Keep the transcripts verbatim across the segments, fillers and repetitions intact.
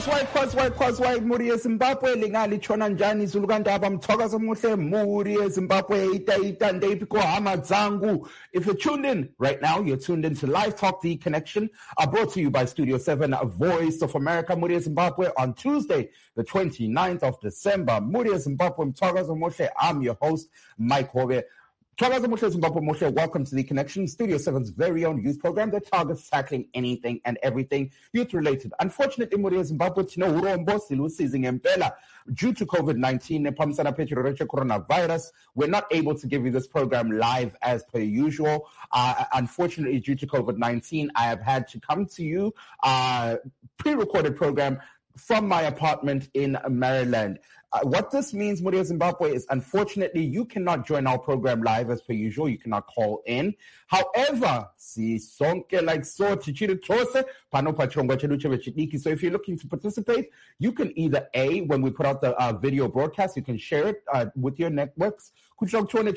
Causeway, Causeway, Causeway, Muri Zimbabwe, Lingali Chonanjani, Zulugandaba, Mtogaza Mute, Muri Zimbabwe, Ita Ita, and Depiko, Hamadzangu. If you're tuned in right now, you're tuned in to Live Talk The Connection, uh, brought to you by Studio seven, a Voice of America, Muri Zimbabwe, on Tuesday, the twenty-ninth of December. Muri Zimbabwe, Mtogaza Mute, I'm your host, Mike Hove. Welcome to The Connection, Studio seven's very own youth program that targets tackling anything and everything youth-related. Unfortunately, Muri Zimbabwe, due to COVID nineteen, coronavirus, we're not able to give you this program live as per usual. Uh, unfortunately, due to COVID nineteen, I have had to come to you uh, pre-recorded program from my apartment in Maryland. Uh, what this means, Muri Zimbabwe, is unfortunately you cannot join our program live as per usual. You cannot call in. However, si sonke like so chichiri tose pano pachonga cheluche vechidiki. So if you're looking to participate, you can either A, when we put out the uh, video broadcast, you can share it uh, with your networks. Or secondly,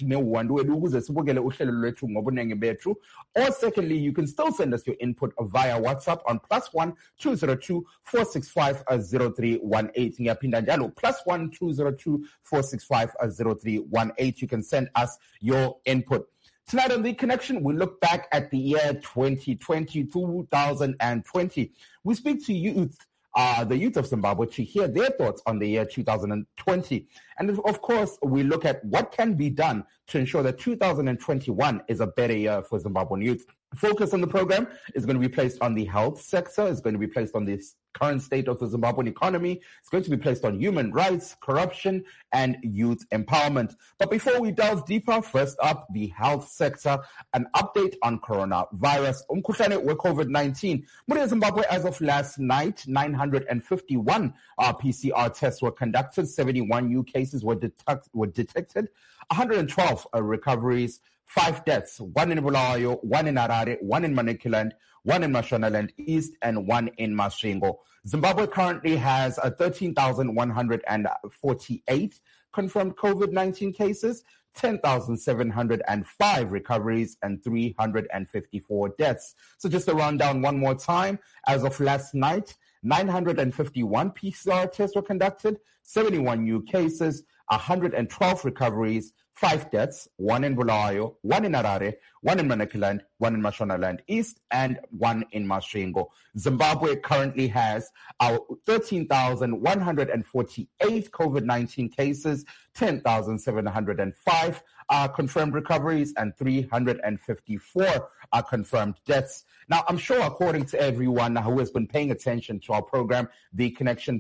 you can still send us your input via WhatsApp on plus one two zero two four six five zero three one eight. Plus one two zero two four six five zero three one eight. You can send us your input. Tonight on The Connection, we look back at the year twenty twenty, two thousand twenty. We speak to youth, uh, the youth of Zimbabwe, to hear their thoughts on the year two thousand twenty. And of course, we look at what can be done to ensure that two thousand twenty-one is a better year for Zimbabwean youth. Focus on the program is going to be placed on the health sector, it's going to be placed on the current state of the Zimbabwean economy, it's going to be placed on human rights, corruption, and youth empowerment. But before we delve deeper, first up, the health sector, an update on coronavirus. Umkhuhlane we COVID nineteen. Muri Zimbabwe, as of last night, nine hundred fifty-one uh, P C R tests were conducted, seventy-one new cases were, detect- were detected, one hundred twelve uh, recoveries, five deaths, one in Bulawayo, one in Harare, one in Manicaland, one in Mashonaland East, and one in Masvingo. Zimbabwe currently has uh, thirteen thousand one hundred forty-eight confirmed COVID nineteen cases, ten thousand seven hundred five recoveries, and three hundred fifty-four deaths. So just to run down one more time, as of last night, nine hundred fifty-one P C R tests were conducted, seventy-one new cases, one hundred twelve recoveries, five deaths, one in Bulawayo, one in Harare, one in Manicaland, one in Mashonaland East, and one in Masvingo. Zimbabwe currently has uh, thirteen thousand one hundred forty-eight COVID nineteen cases, ten thousand seven hundred five uh, confirmed recoveries, and three hundred fifty-four uh, confirmed deaths. Now, I'm sure according to everyone who has been paying attention to our program, The Connection,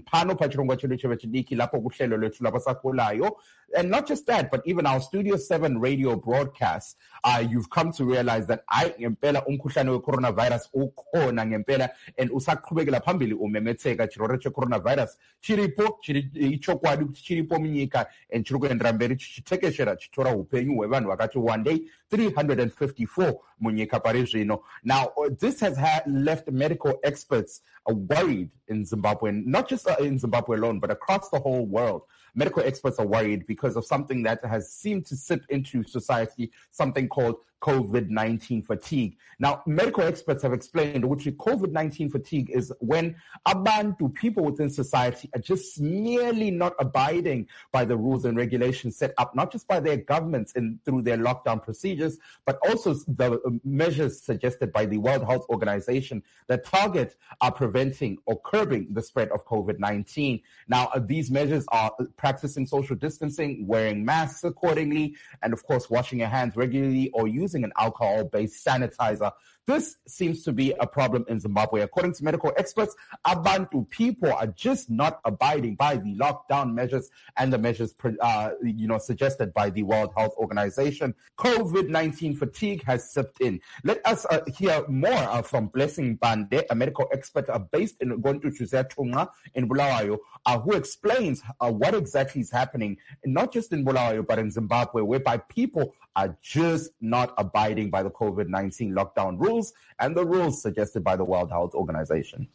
and not just that, but even our Studio seven radio broadcasts, uh, you've come to realize that I ngempela umkhuhlane we-coronavirus ukhona ngempela and usaqhubekela phambili umemetheka chirwere che-coronavirus chiripo ichokwadi ukuthi chiripo munyika and chiri kuendera mberi chichitekeshera chitora upenyu hwevanhu vakati one day three hundred fifty-four munyika pari zvino. Now, this has ha- left medical experts uh, worried in Zimbabwe, not just uh, in Zimbabwe alone, but across the whole world. Medical experts are worried because of something that has seemed to seep into society, something called COVID nineteen fatigue. Now, medical experts have explained which COVID nineteen fatigue is when abantu, people within society, are just merely not abiding by the rules and regulations set up, not just by their governments and through their lockdown procedures, but also the measures suggested by the World Health Organization that target are preventing or curbing the spread of COVID nineteen. Now, uh, these measures are practicing social distancing, wearing masks accordingly, and of course, washing your hands regularly or using an alcohol-based sanitizer. This seems to be a problem in Zimbabwe. According to medical experts, Abantu people are just not abiding by the lockdown measures and the measures, uh, you know, suggested by the World Health Organization. COVID nineteen fatigue has seeped in. Let us uh, hear more uh, from Blessing Bande, a medical expert uh, based in Gontu Tunga in Bulawayo, uh, who explains uh, what exactly is happening, not just in Bulawayo, but in Zimbabwe, whereby people are just not abiding by the COVID nineteen lockdown rules and the rules suggested by the World Health Organization.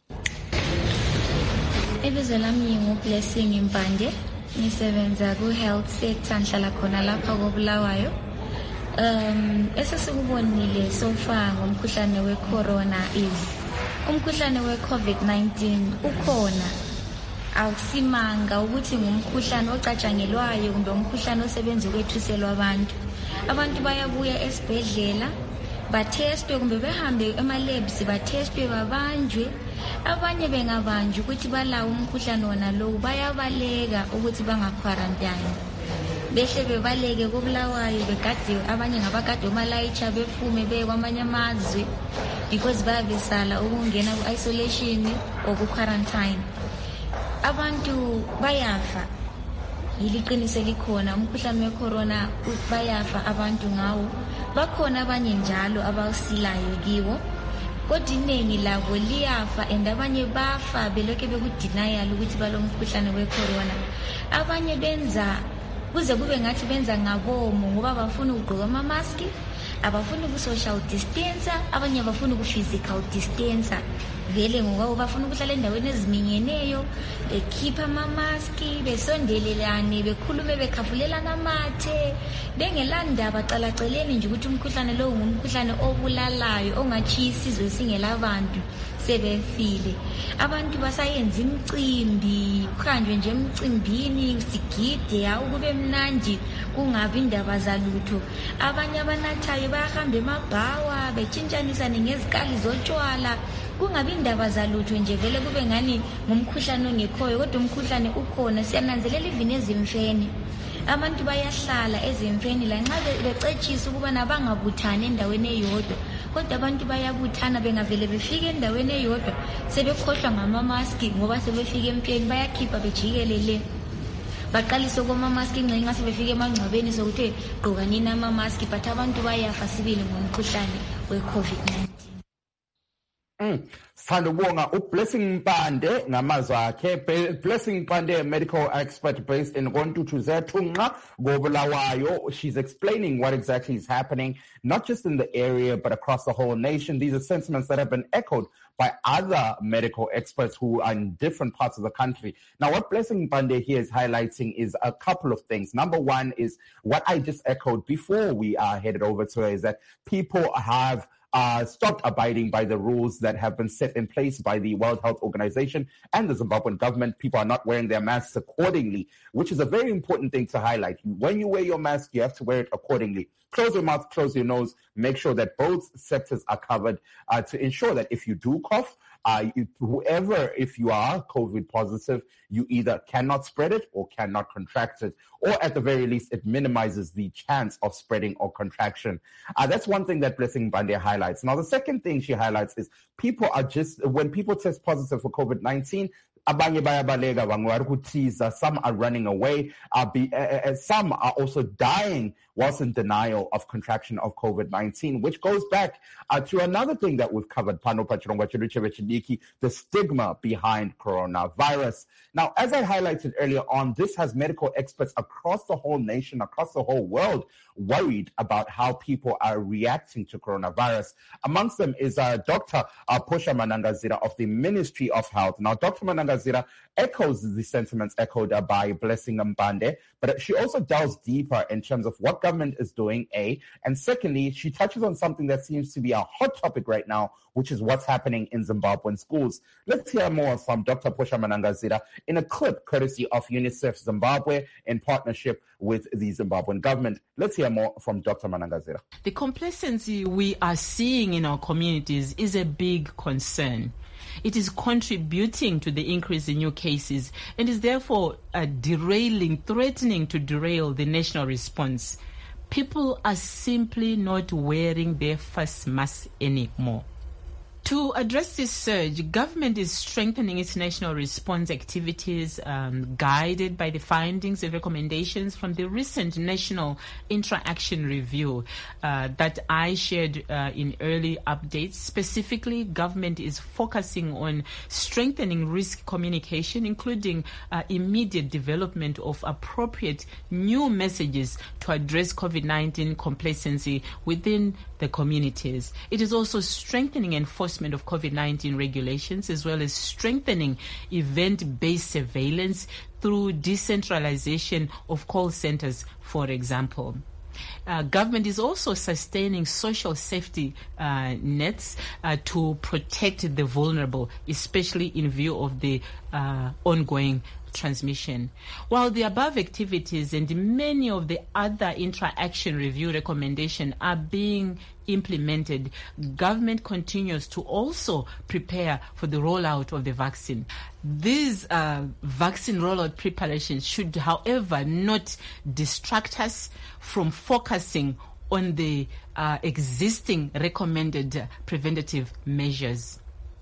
Ibizo lami nginguBlessing Mbande, ngisebenza ku-health sector ngihlala khona lapha koBulawayo. Um, esesikubonile so far ngomkhuhlane we-corona is umkhuhlane we-COVID nineteen ukhona. Awusimanga ukuthi ngumkhuhlane ocatshangelwayo kumbe umkhuhlane osebenza ukwethuselwa abantu. Abantu bayabuya esibhedlela bathestwe kumbe behambe ema-labs bathestwe babanjwe. Abanye bengabanjwa ukuthi balawo umkhuhlane wona lowo bayabaleka ukuthi bangakwarantine. Behle bebaleke kobulawayo begade abanye ngabagade umalayitsha bephume beye kwamanye amazwe because bayabesala ukungena ku-isolation or ku-quarantine. Abantu bayafa yiliqiniso likhona umkhuhlane wecorona bayafa abantu ngawo. Bakhona abanye njalo abawusilayo kiwo kodwa iningi labo liyafa and abanye bafa belokhe bekudenial ukuthi balomkhuhlane wecorona. Abanye benza kuze kube ngathi benza ngabomo ngoba bafuna ukugqoka ama-mask, abafuna uku-social distance, abanye abafuna uku-physical distance. Vele ngoba bafuna ukuhlala endaweni eziminyeneyo bekhipha ama-mask besondelelane bekhulume bekhafulelana amathe bengelandaba calaceleni nje ukuthi umkhuhlane lowo ngumkhuhlane obulalayo ongatshiya isizwe singelabantu sebefile. Abantu basayenza imicimbi kuhanjwe nje emcimbini sigide hawu kube mnandi kungabi indaba zalutho. Abanye abanathayo bayahamba emabhawa betshintshanisane ngezikali zotshwala kungabi indaba zalutho nje vele kube ngani ngumkhuhlane ongekhoyo kodwa umkhuhlane ukhona. Siyananzelela ivini ezimfeni abantu bayahlala ezimfeni lanxa becetshisa ukuba nabangabuthani endaweni eyodwa kodwa abantu bayabuthana bengavele befike endaweni eyodwa sebekhohlwa ngama-mask ngoba sebefike empeni bayakhipha bejikelele baqalise kwama-mask nxa sebefike emangcwabeni sokuthi gqoka nini ama-mask but abantu bayafa sibili ngomkhuhlane we-COVID nineteen. Mm. Sithanda ukubonga uBlessing Mpande ngamazwi akhe. Blessing Mpande, medical expert based in Kontuthuze Thunqa koBulawayo. She's explaining what exactly is happening, not just in the area, but across the whole nation. These are sentiments that have been echoed by other medical experts who are in different parts of the country. Now, what Blessing Mpande here is highlighting is a couple of things. Number one is what I just echoed before we are headed over to her, is that people have Uh, stopped abiding by the rules that have been set in place by the World Health Organization and the Zimbabwean government. People are not wearing their masks accordingly, which is a very important thing to highlight. When you wear your mask, you have to wear it accordingly. Close your mouth, close your nose, make sure that both sectors are covered uh, to ensure that if you do cough, uh, you, whoever, if you are COVID positive, you either cannot spread it or cannot contract it, or at the very least, it minimizes the chance of spreading or contraction. Uh, that's one thing that Blessing Mpande highlights. Now, the second thing she highlights is people are just, when people test positive for COVID nineteen, abanye bayabaleka bangwari kuthiza, some are running away, uh, be, uh, uh, some are also dying whilst in denial of contraction of COVID nineteen, which goes back uh, to another thing that we've covered, the stigma behind coronavirus. Now, as I highlighted earlier on, this has medical experts across the whole nation, across the whole world, worried about how people are reacting to coronavirus. Amongst them is uh, Doctor Uh, Phosha Manangazira of the Ministry of Health. Now, Doctor Manangazira echoes the sentiments echoed uh, by Blessing Mpande, but she also delves deeper in terms of what government is doing, A, and secondly, she touches on something that seems to be a hot topic right now, which is what's happening in Zimbabwean schools. Let's hear more from Doctor Phosha Manangazira in a clip courtesy of UNICEF Zimbabwe in partnership with the Zimbabwean government. Let's hear more from Doctor Manangazira. The complacency we are seeing in our communities is a big concern. It is contributing to the increase in new cases and is therefore uh, derailing, threatening to derail the national response. People are simply not wearing their face masks anymore. To address this surge, government is strengthening its national response activities, um, guided by the findings and recommendations from the recent National Interaction Review uh, that I shared uh, in early updates. Specifically, government is focusing on strengthening risk communication, including uh, immediate development of appropriate new messages to address COVID nineteen complacency within the communities. It is also strengthening enforcement of COVID nineteen regulations, as well as strengthening event-based surveillance through decentralization of call centers, for example. Uh, government is also sustaining social safety uh, nets uh, to protect the vulnerable, especially in view of the uh, ongoing transmission. While the above activities and many of the other intra-action review recommendations are being implemented, government continues to also prepare for the rollout of the vaccine. These uh, vaccine rollout preparations should, however, not distract us from focusing on the uh, existing recommended uh, preventative measures.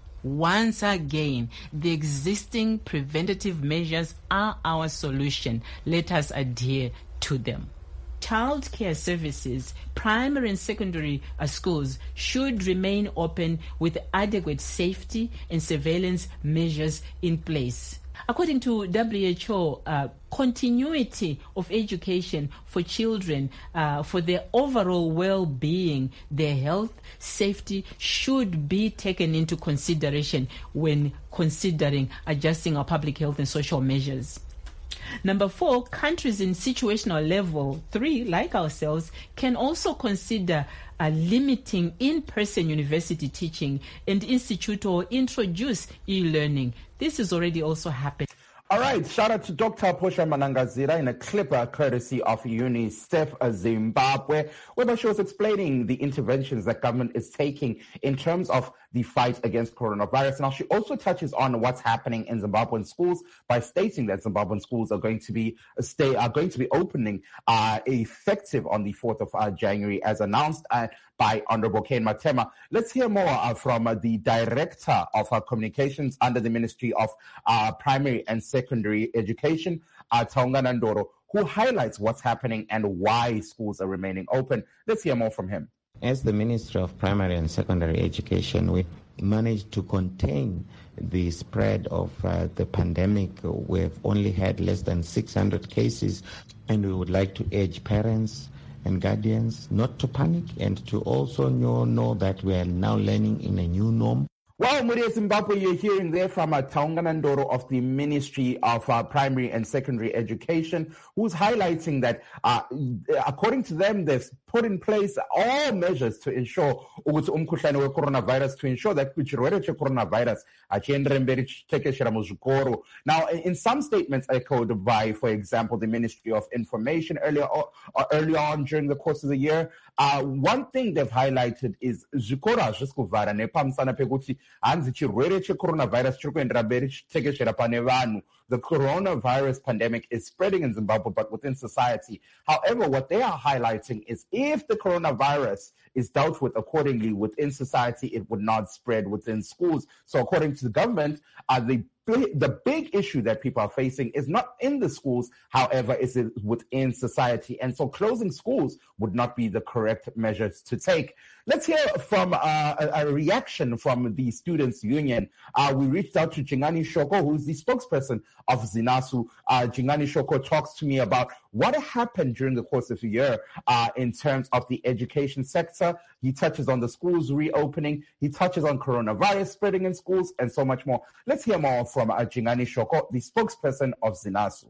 Once again, the existing preventative measures are our solution. Let us adhere to them. Child care services, primary and secondary uh, schools should remain open with adequate safety and surveillance measures in place. According to W H O, uh, continuity of education for children, uh, for their overall well-being, their health, safety should be taken into consideration when considering adjusting our public health and social measures. Number four, countries in situational level three, like ourselves, can also consider uh, limiting in-person university teaching and institute or introduce e-learning. This is already also happening. All right, shout out to Doctor Portia Manangazira in a clip uh, courtesy of UNICEF Zimbabwe, where she was explaining the interventions that government is taking in terms of the fight against coronavirus. Now, she also touches on what's happening in Zimbabwean schools by stating that Zimbabwean schools are going to be stay are going to be opening uh, effective on the fourth of uh, January, as announced uh, by Honorable Kane Matema. Let's hear more uh, from uh, the Director of uh, Communications under the Ministry of uh, Primary and Secondary Education, uh, Taungana Ndoro, who highlights what's happening and why schools are remaining open. Let's hear more from him. As the Ministry of Primary and Secondary Education, we managed to contain the spread of uh, the pandemic. We've only had less than six hundred cases, and we would like to urge parents and guardians not to panic and to also know, know that we are now learning in a new norm. Well, Muria Zimbabwe, you're hearing there from uh, Taungana Ndoro of the Ministry of uh, Primary and Secondary Education, who's highlighting that, uh, according to them, they've put in place all measures to ensure ukuthi umkhuhlane we-coronavirus, to ensure that kuchirwere che-coronavirus achiendere mberi chitekeshera muzvikoro. Now, in some statements echoed by, for example, the Ministry of Information earlier, uh, earlier on during the course of the year, uh, one thing they've highlighted is zvikoro hazvisikuvhara nepamusana pekuti hanzi chirwere che-coronavirus chiri kuendera mberi chitekeshera pane vanhu. The coronavirus pandemic is spreading in Zimbabwe, but within society. However, what they are highlighting is if the coronavirus is dealt with accordingly within society, it would not spread within schools. So according to the government, uh, the the big issue that people are facing is not in the schools, however, is it within society. And so closing schools would not be the correct measures to take. Let's hear from uh, a, a reaction from the Students' Union. Uh, we reached out to Jingani Shoko, who's the spokesperson of ZINASU. Uh, Jingani Shoko talks to me about what happened during the course of the year uh, in terms of the education sector. He touches on the schools reopening. He touches on coronavirus spreading in schools and so much more. Let's hear more from uh, Jingani Shoko, the spokesperson of ZINASU.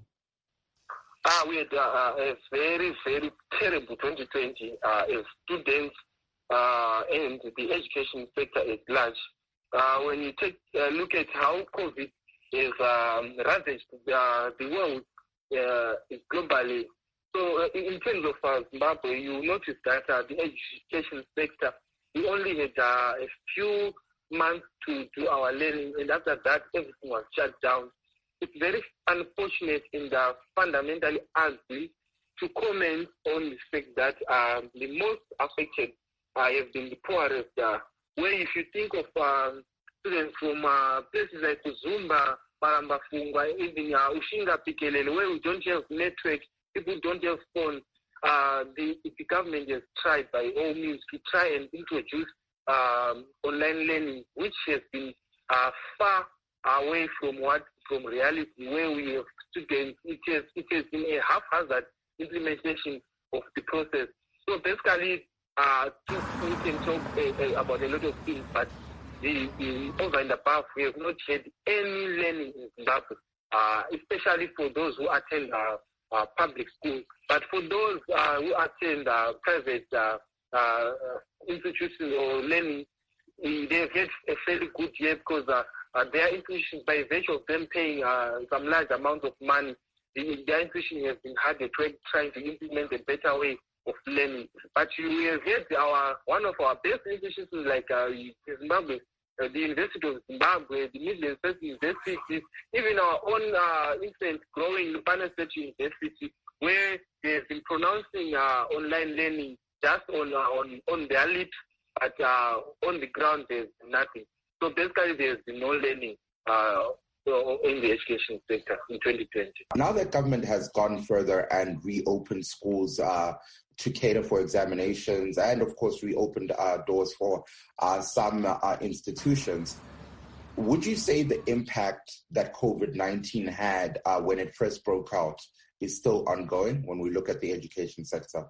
Ah, we had uh, a very, very terrible twenty twenty uh, as students uh, and the education sector at large. Uh, when you take a look at how COVID has um, ravaged uh, the world uh, globally. So uh, in terms of uh, Zimbabwe, you notice that uh, the education sector, we only had uh, a few months to do our learning, and after that, everything was shut down. It's very unfortunate and uh, fundamentally ugly to comment on the fact that uh, the most affected uh, have been the poorest, uh, where if you think of um, students from uh, places like Zumba, Maramba Fungwa, even uh, Ushinga Pikelele, where we don't have network, people don't have phone, uh, the, the government has tried by all means to try and introduce um, online learning, which has been uh, far away from what from reality, where we have students. It has, it has been a haphazard implementation of the process. So basically, uh, we can talk uh, uh, about a lot of things, but the, the over and above, we have not had any learning in Zimbabwe, uh, especially for those who attend uh, uh, public schools. But for those uh, who attend uh, private uh, uh, institutions or learning, they've had a fairly good year because uh, uh, their institutions, by virtue of them paying uh, some large amount of money, the, their institution has been hard at work trying to implement a better way of learning. But we have had our one of our best institutions like uh, Zimbabwe, uh, the University of Zimbabwe, the Midlands State University, even our own uh, infant growing Lupana State University, where they've been pronouncing uh, online learning just on uh, on on their lips, but uh, on the ground there's nothing. So basically, there's been no learning uh, in the education sector in twenty twenty. Now that government has gone further and reopened schools uh, to cater for examinations and, of course, reopened uh, doors for uh, some uh, institutions, would you say the impact that COVID nineteen had uh, when it first broke out is still ongoing when we look at the education sector?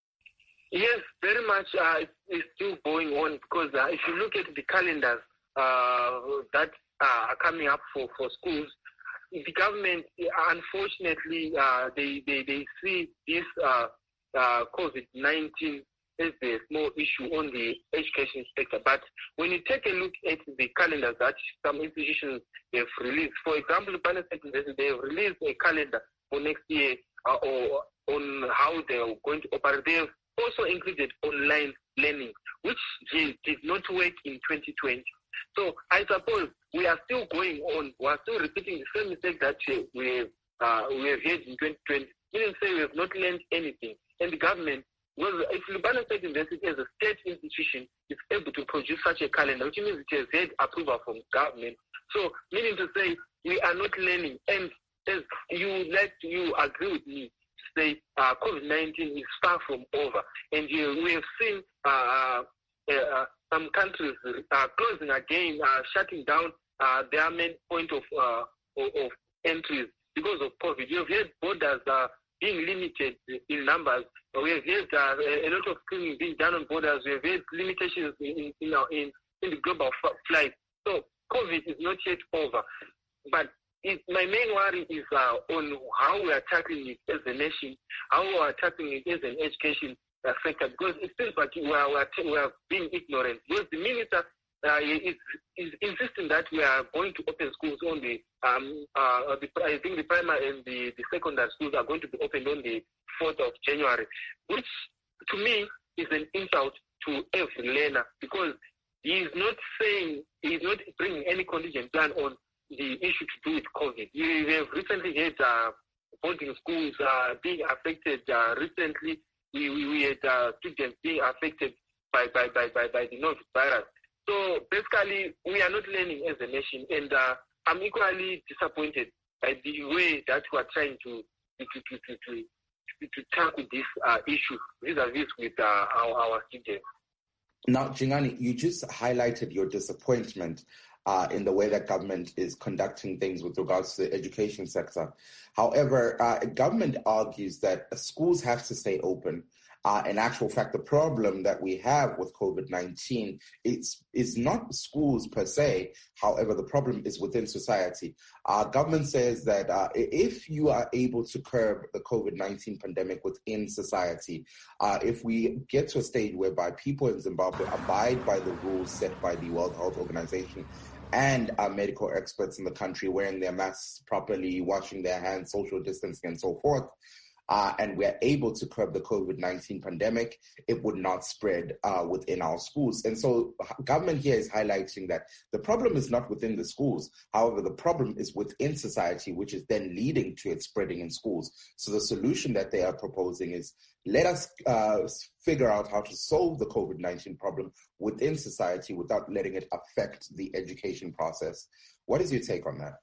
Yes, very much. Uh, it's still going on because uh, if you look at the calendars uh, that uh, are coming up for, for schools, the government, unfortunately, uh, they, they, they see this uh, uh, COVID nineteen as a small issue on the education sector. But when you take a look at the calendars that some institutions have released, for example, Lupana State University, they have released a calendar for next year uh, or on how they are going to operate. They have also included online learning, which did not work in twenty twenty. So I suppose we are still going on. We are still repeating the same mistake that we have, uh, we have had in twenty twenty. Meaning say we have not learned anything. And the government, well, if Lupana State University as a state institution is able to produce such a calendar, which means it has had approval from government. So meaning to say we are not learning. And as you like, you agree with me, say uh, COVID nineteen is far from over. And uh, we have seen uh, uh, some countries uh, closing again, uh, shutting down uh, their main point of, uh, of, of entries because of COVID. You have had borders uh, being limited in numbers. We have had uh, a lot of screening being done on borders. We have had limitations in, in, in, in the global f- flight. So COVID is not yet over. But it, my main worry is uh, on how we are tackling it as a nation, how we are tackling it as an education uh, sector, because it seems like we are, we are, we are being ignorant. Because the minister uh, is, is insisting that we are going to open schools on the, um, uh, the I think the primary and the, the secondary schools are going to be opened on the fourth of January, which to me is an insult to every learner, because he is not saying, he is not bringing any contingent plan on the issue to do with COVID. We have recently had uh, boarding schools uh, being affected. Uh, recently, we, we, we had uh, students being affected by, by, by, by, by the novel virus. So basically, we are not learning as a nation, and uh, I'm equally disappointed by the way that we are trying to to to to to, to, to tackle this uh, issue vis-a-vis with uh, our, our students. Now, Jingani, you just highlighted your disappointment Uh, in the way that government is conducting things with regards to the education sector. However, uh, government argues that schools have to stay open. Uh, in actual fact, the problem that we have with COVID nineteen is, is not schools per se. However, the problem is within society. Uh, government says that uh, if you are able to curb the COVID nineteen pandemic within society, uh, if we get to a stage whereby people in Zimbabwe abide by the rules set by the World Health Organization and uh, medical experts in the country wearing their masks properly, washing their hands, social distancing, and so forth, Uh, and we're able to curb the COVID nineteen pandemic, it would not spread uh, within our schools. And so government here is highlighting that the problem is not within the schools. However, the problem is within society, which is then leading to it spreading in schools. So the solution that they are proposing is let us uh, figure out how to solve the COVID nineteen problem within society without letting it affect the education process. What is your take on that?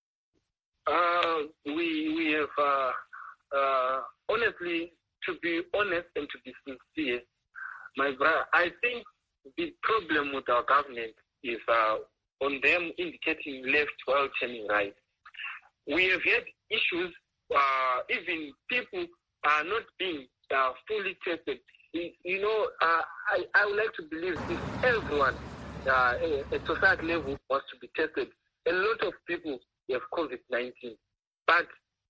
Uh, we, we have... Uh... Uh, honestly, to be honest and to be sincere, my brother, I think the problem with our government is uh, on them indicating left while turning right. We have had issues, uh, even people are not being uh, fully tested. You know, uh, I, I would like to believe if everyone uh, at society level was to be tested, a lot of people have COVID nineteen. But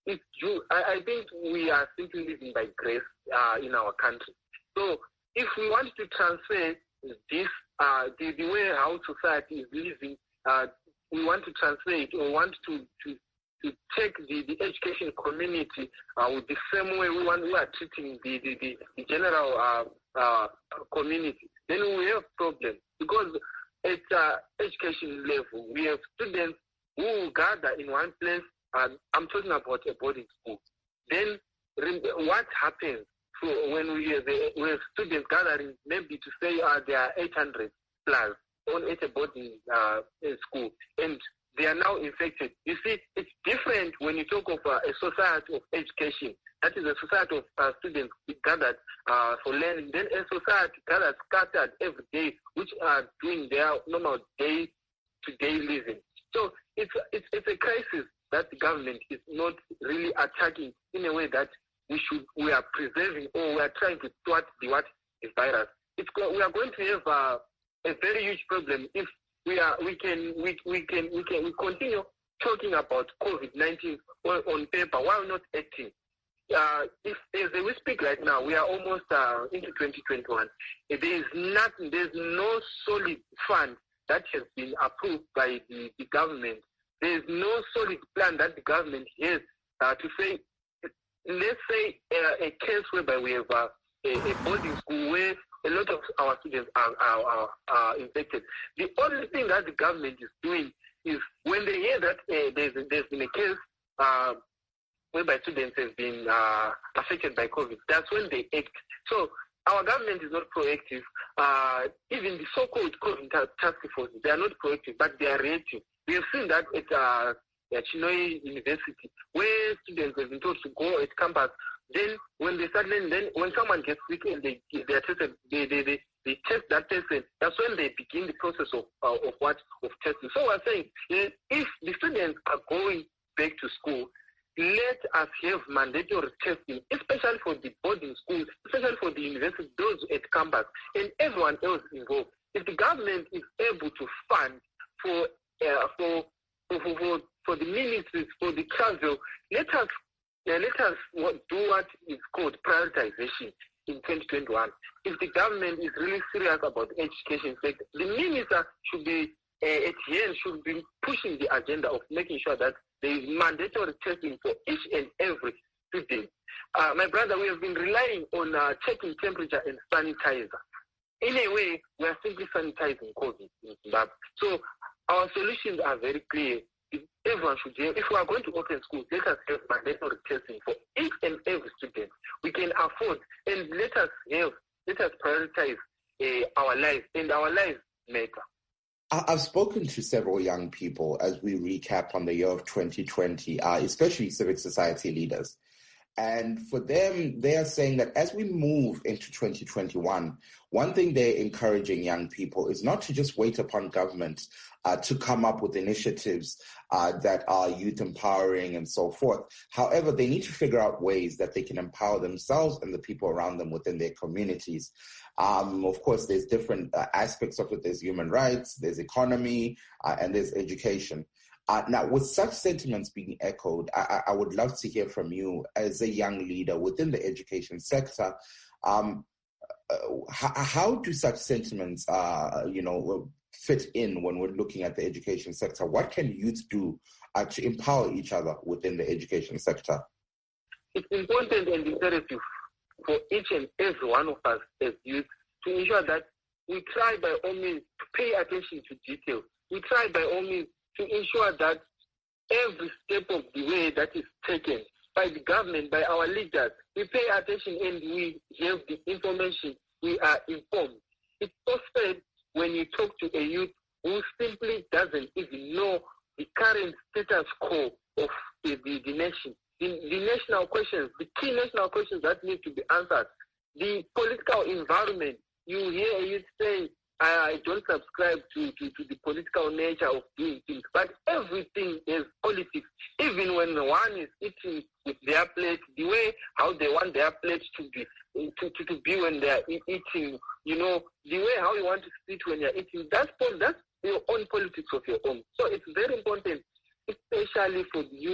it's due. I, I think we are simply living by grace uh, in our country. So if we want to transfer this, uh, the, the way how society is living, uh, we want to transfer it or want to, to, to take the, the education community uh, with the same way we want we are treating the, the, the, the general uh, uh, community, then we have problems. Because at uh, education level, we have students who gather in one place, and I'm talking about a boarding school. Then what happens? So when we have, we have students gathering, maybe to say uh, there are eight hundred plus on at a boarding uh, school, and they are now infected. You see, it's different when you talk of uh, a society of education. That is a society of uh, students gathered uh, for learning. Then a society gathered, scattered every day, which are doing their normal day-to-day living. So it's, it's, it's a crisis that the government is not really attacking in a way that we should, we are preserving or we are trying to thwart the what the virus. It's we are going to have uh, a very huge problem if we are we can we we can we can we continue talking about COVID nineteen on, on paper while not acting. Uh, if as we speak right now, we are almost uh, into twenty twenty-one. There is nothing. There's no solid fund that has been approved by the, the government. There is no solid plan that the government has uh, to say. Let's say uh, a case whereby we have uh, a, a boarding school where a lot of our students are, are, are, are infected. The only thing that the government is doing is when they hear that uh, there's, there's been a case uh, whereby students have been uh, affected by COVID, that's when they act. So our government is not proactive. Uh, even the so-called COVID task force, they are not proactive, but they are reactive. We have seen that at uh, at Chinhoyi University, where students have been told to go at campus. Then when they start learning, then when someone gets sick and they they are tested, they, they, they, they test that person. That's when they begin the process of uh, of what of testing. So we're saying if the students are going back to school, let us have mandatory testing, especially for the boarding schools, especially for the university, those at campus, and everyone else involved. If the government is able to fund for uh, for for, for for the ministries, for the travel, let us uh, let us do what is called prioritization in twenty twenty-one. If the government is really serious about the education sector, the minister should be uh, at the end should be pushing the agenda of making sure that there is mandatory testing for each and every student. Uh, my brother, we have been relying on uh, checking temperature and sanitizer. In a way, we are simply sanitizing COVID in Zimbabwe. So our solutions are very clear. If everyone should have, if we are going to open schools, let us have mandatory testing for each and every student. We can afford, and let us have, let us prioritize uh, our lives, and our lives matter. I've spoken to several young people as we recap on the year of twenty twenty, uh, especially civic society leaders. And for them, they are saying that as we move into twenty twenty-one, one thing they're encouraging young people is not to just wait upon government uh, to come up with initiatives uh, that are youth empowering and so forth. However, they need to figure out ways that they can empower themselves and the people around them within their communities. Um, of course, there's different uh, aspects of it. There's human rights, there's economy, uh, and there's education. Uh, now, with such sentiments being echoed, I, I would love to hear from you as a young leader within the education sector. Um, uh, how, how do such sentiments, uh, you know, fit in when we're looking at the education sector? What can youth do uh, to empower each other within the education sector? It's important and imperative for each and every one of us as youth to ensure that we try by all means to pay attention to detail. We try by all means to ensure that every step of the way that is taken by the government, by our leaders, we pay attention and we have the information, we are informed. It's so sad when you talk to a youth who simply doesn't even know the current status quo of the, the, the nation. The, the national questions, the key national questions that need to be answered. The political environment, you hear a youth say, I don't subscribe to, to, to the political nature of doing things, but everything is politics. Even when one is eating with their plate, the way how they want their plate to be to, to, to be when they are eating, you know, the way how you want to sit when you're eating, that's, that's your own politics of your own. So it's very important, especially for the youth,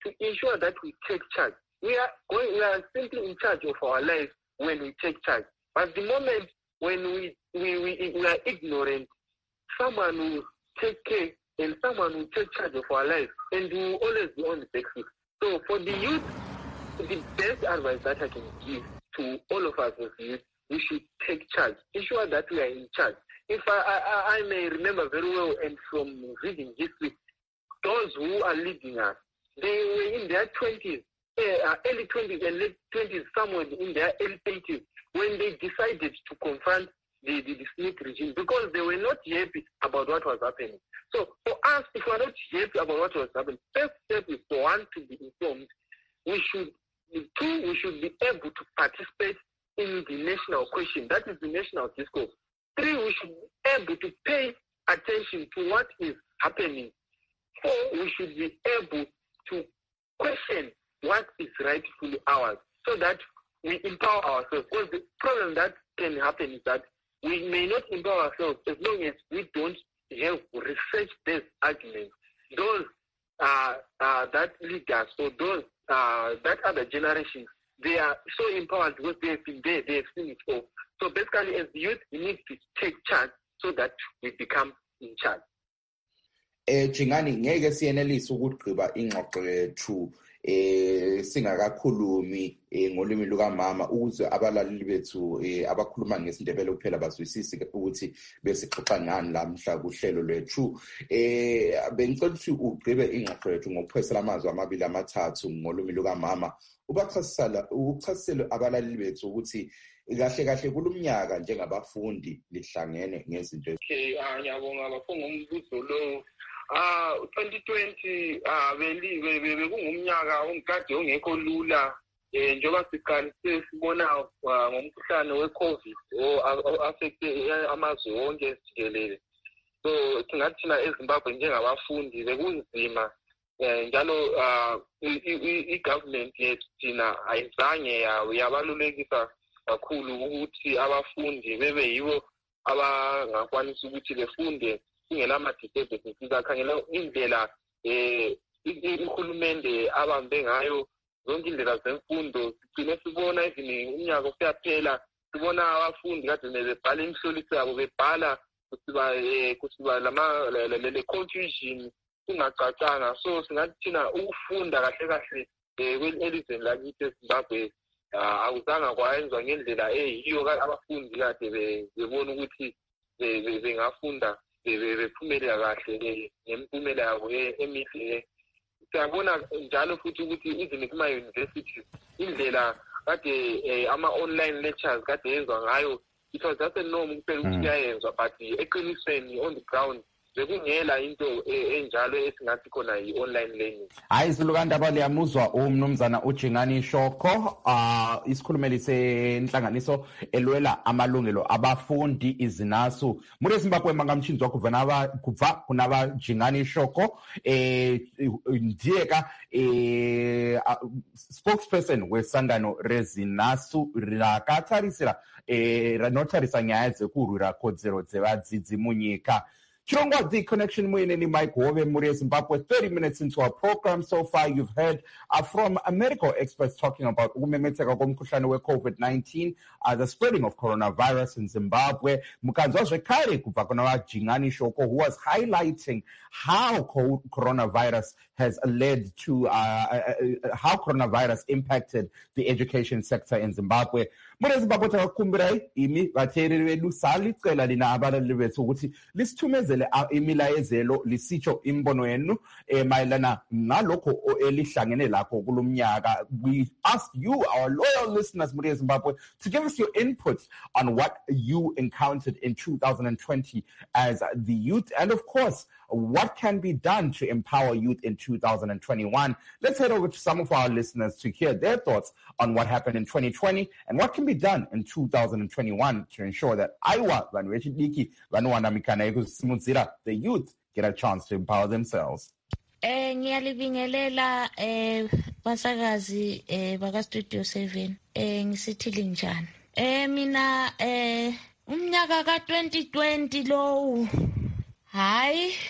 to ensure that we take charge. We are going, we are simply in charge of our lives when we take charge. But the moment when we we, we, we are ignorant, someone will take care and someone will take charge of our lives, and we will always be on the back foot. So for the youth, the best advice that I can give to all of us as youth, we should take charge, ensure that we are in charge. If I, I, I may remember very well, and from reading history, those who are leading us, they were in their twenties, uh, early twenties and late twenties, somewhere in their early thirties, when they decided to confront the, the, the Smith regime, because they were not happy about what was happening. So for us, if we are not happy about what was happening, first step is for one to be informed. We should, two, we should be able to participate in the national question. That is the national discourse. Three, we should be able to pay attention to what is happening. Four, we should be able to question what is rightfully ours, so that we empower ourselves. Because the problem that can happen is that we may not empower ourselves as long as we don't have research-based arguments. Those uh, uh, that leaders or those uh, that other generations, they are so empowered because they have been there, they have seen it all. So basically, as youth, we need to take charge so that we become in charge. Eh Jingani ngeke siyenelise ukugqiba ingxoxo yethu eh singakakhulumi ngolimi lukaMama ukuze abalaleli bethu abakhuluma ngesindebele kuphela bazwisise ukuthi besixoxa ngani lamhla kuhlelo lwethu. Eh bengicela ukuthi ugqibe ingxoxo yethu ngokuphesela amazwi amabili amathathu ngolimi lukaMama ubachasisela ukuchasisela abalaleli bethu ukuthi kahle kahle kulumnyaka njengabafundi lihlangene ngezinto. Okay, ngiyabonga bafunga umbuzo lo. Ah twenty twenty ah beli bekungumnyaka omkade ongekho lula eh njengoba siqalise sibona ngomkhuhlane weCovid o affecte amazwe wonke jikelele. So singathina eZimbabwe njengabafundi bekunzima njalo i-government yethu thina ayizange yabalulekisa kakhulu ukuthi abafundi bebe yibo abangakwanisa ukuthi befunde ingelama-disabilities. Sizakhangela indlela eh uhulumende abambe ngayo zonke indlela zemfundo. Sigcine sibona even umnyaka usiyaphela sibona abafundi kade bebhala imihloliso yabo bebhala kusiba kusiba lama le confusion ingacacanga. So singathi thina ukufunda kahle kahle elizweni lakithi eZimbabwe awuzanga kwayenziwa ngendlela eyiyo abafundi kade bebona ukuthi bengafunda bephumelela kahle ngempumela yabo emihle. Siyabona njalo futhi ukuthi even kuma-universities indlela kade ama-online lectures kade yenzwa ngayo, it was just a norm kuphela ukuthi kuyayenzwa, but eqinisweni on the ground bekungela into enjalo esingathi khona yi-online learning. Hayi silukanda baliyamuzwa umnumzana uJingani Shoko, uh, isikhulumeli senhlanganiso elwela amalungelo abafundi izinasu muri Zimbabwe mangamchinzwa kuva kubva kunava Jingani Shoko eh ndiyeka eh spokesperson wesangano rezinasu rakatarisira eh ranotarisa nyaya dzekurwira kodzero dzevadzidzi munyika. Chirongwa the connection muineni Mike Hove muri Zimbabwe. thirty minutes into our program so far, you've heard uh, from uh, medical experts talking about ukumemetheka komkhuhlane we-COVID nineteen, uh, the spreading of coronavirus in Zimbabwe. Mukanzwa zvekare kubva kuna Jingani Shoko, who was highlighting how co- coronavirus has led to, uh, uh, uh, how coronavirus impacted the education sector in Zimbabwe. Muri Zimbabwe takakumbirai imi vateereri vedu salicela lina abalaleli vethu ukuthi lisithumezele imilayezelo lisitsho imbono yenu mayelana nalokho elihlangene lakho kulumnyaka. We ask you, our loyal listeners, muri Zimbabwe, to give us your input on what you encountered in two thousand twenty as the youth, and of course, what can be done to empower youth in two thousand twenty-one. Let's head over to some of our listeners to hear their thoughts on what happened in twenty twenty and what can be done in two thousand twenty-one to ensure that Aiwa, the youth, get a chance to empower themselves. Eh ngiyalibingelela eh basakazi eh baka Studio seven eh ngisithile njani. Eh mina eh umnyaka ka twenty twenty lo hayi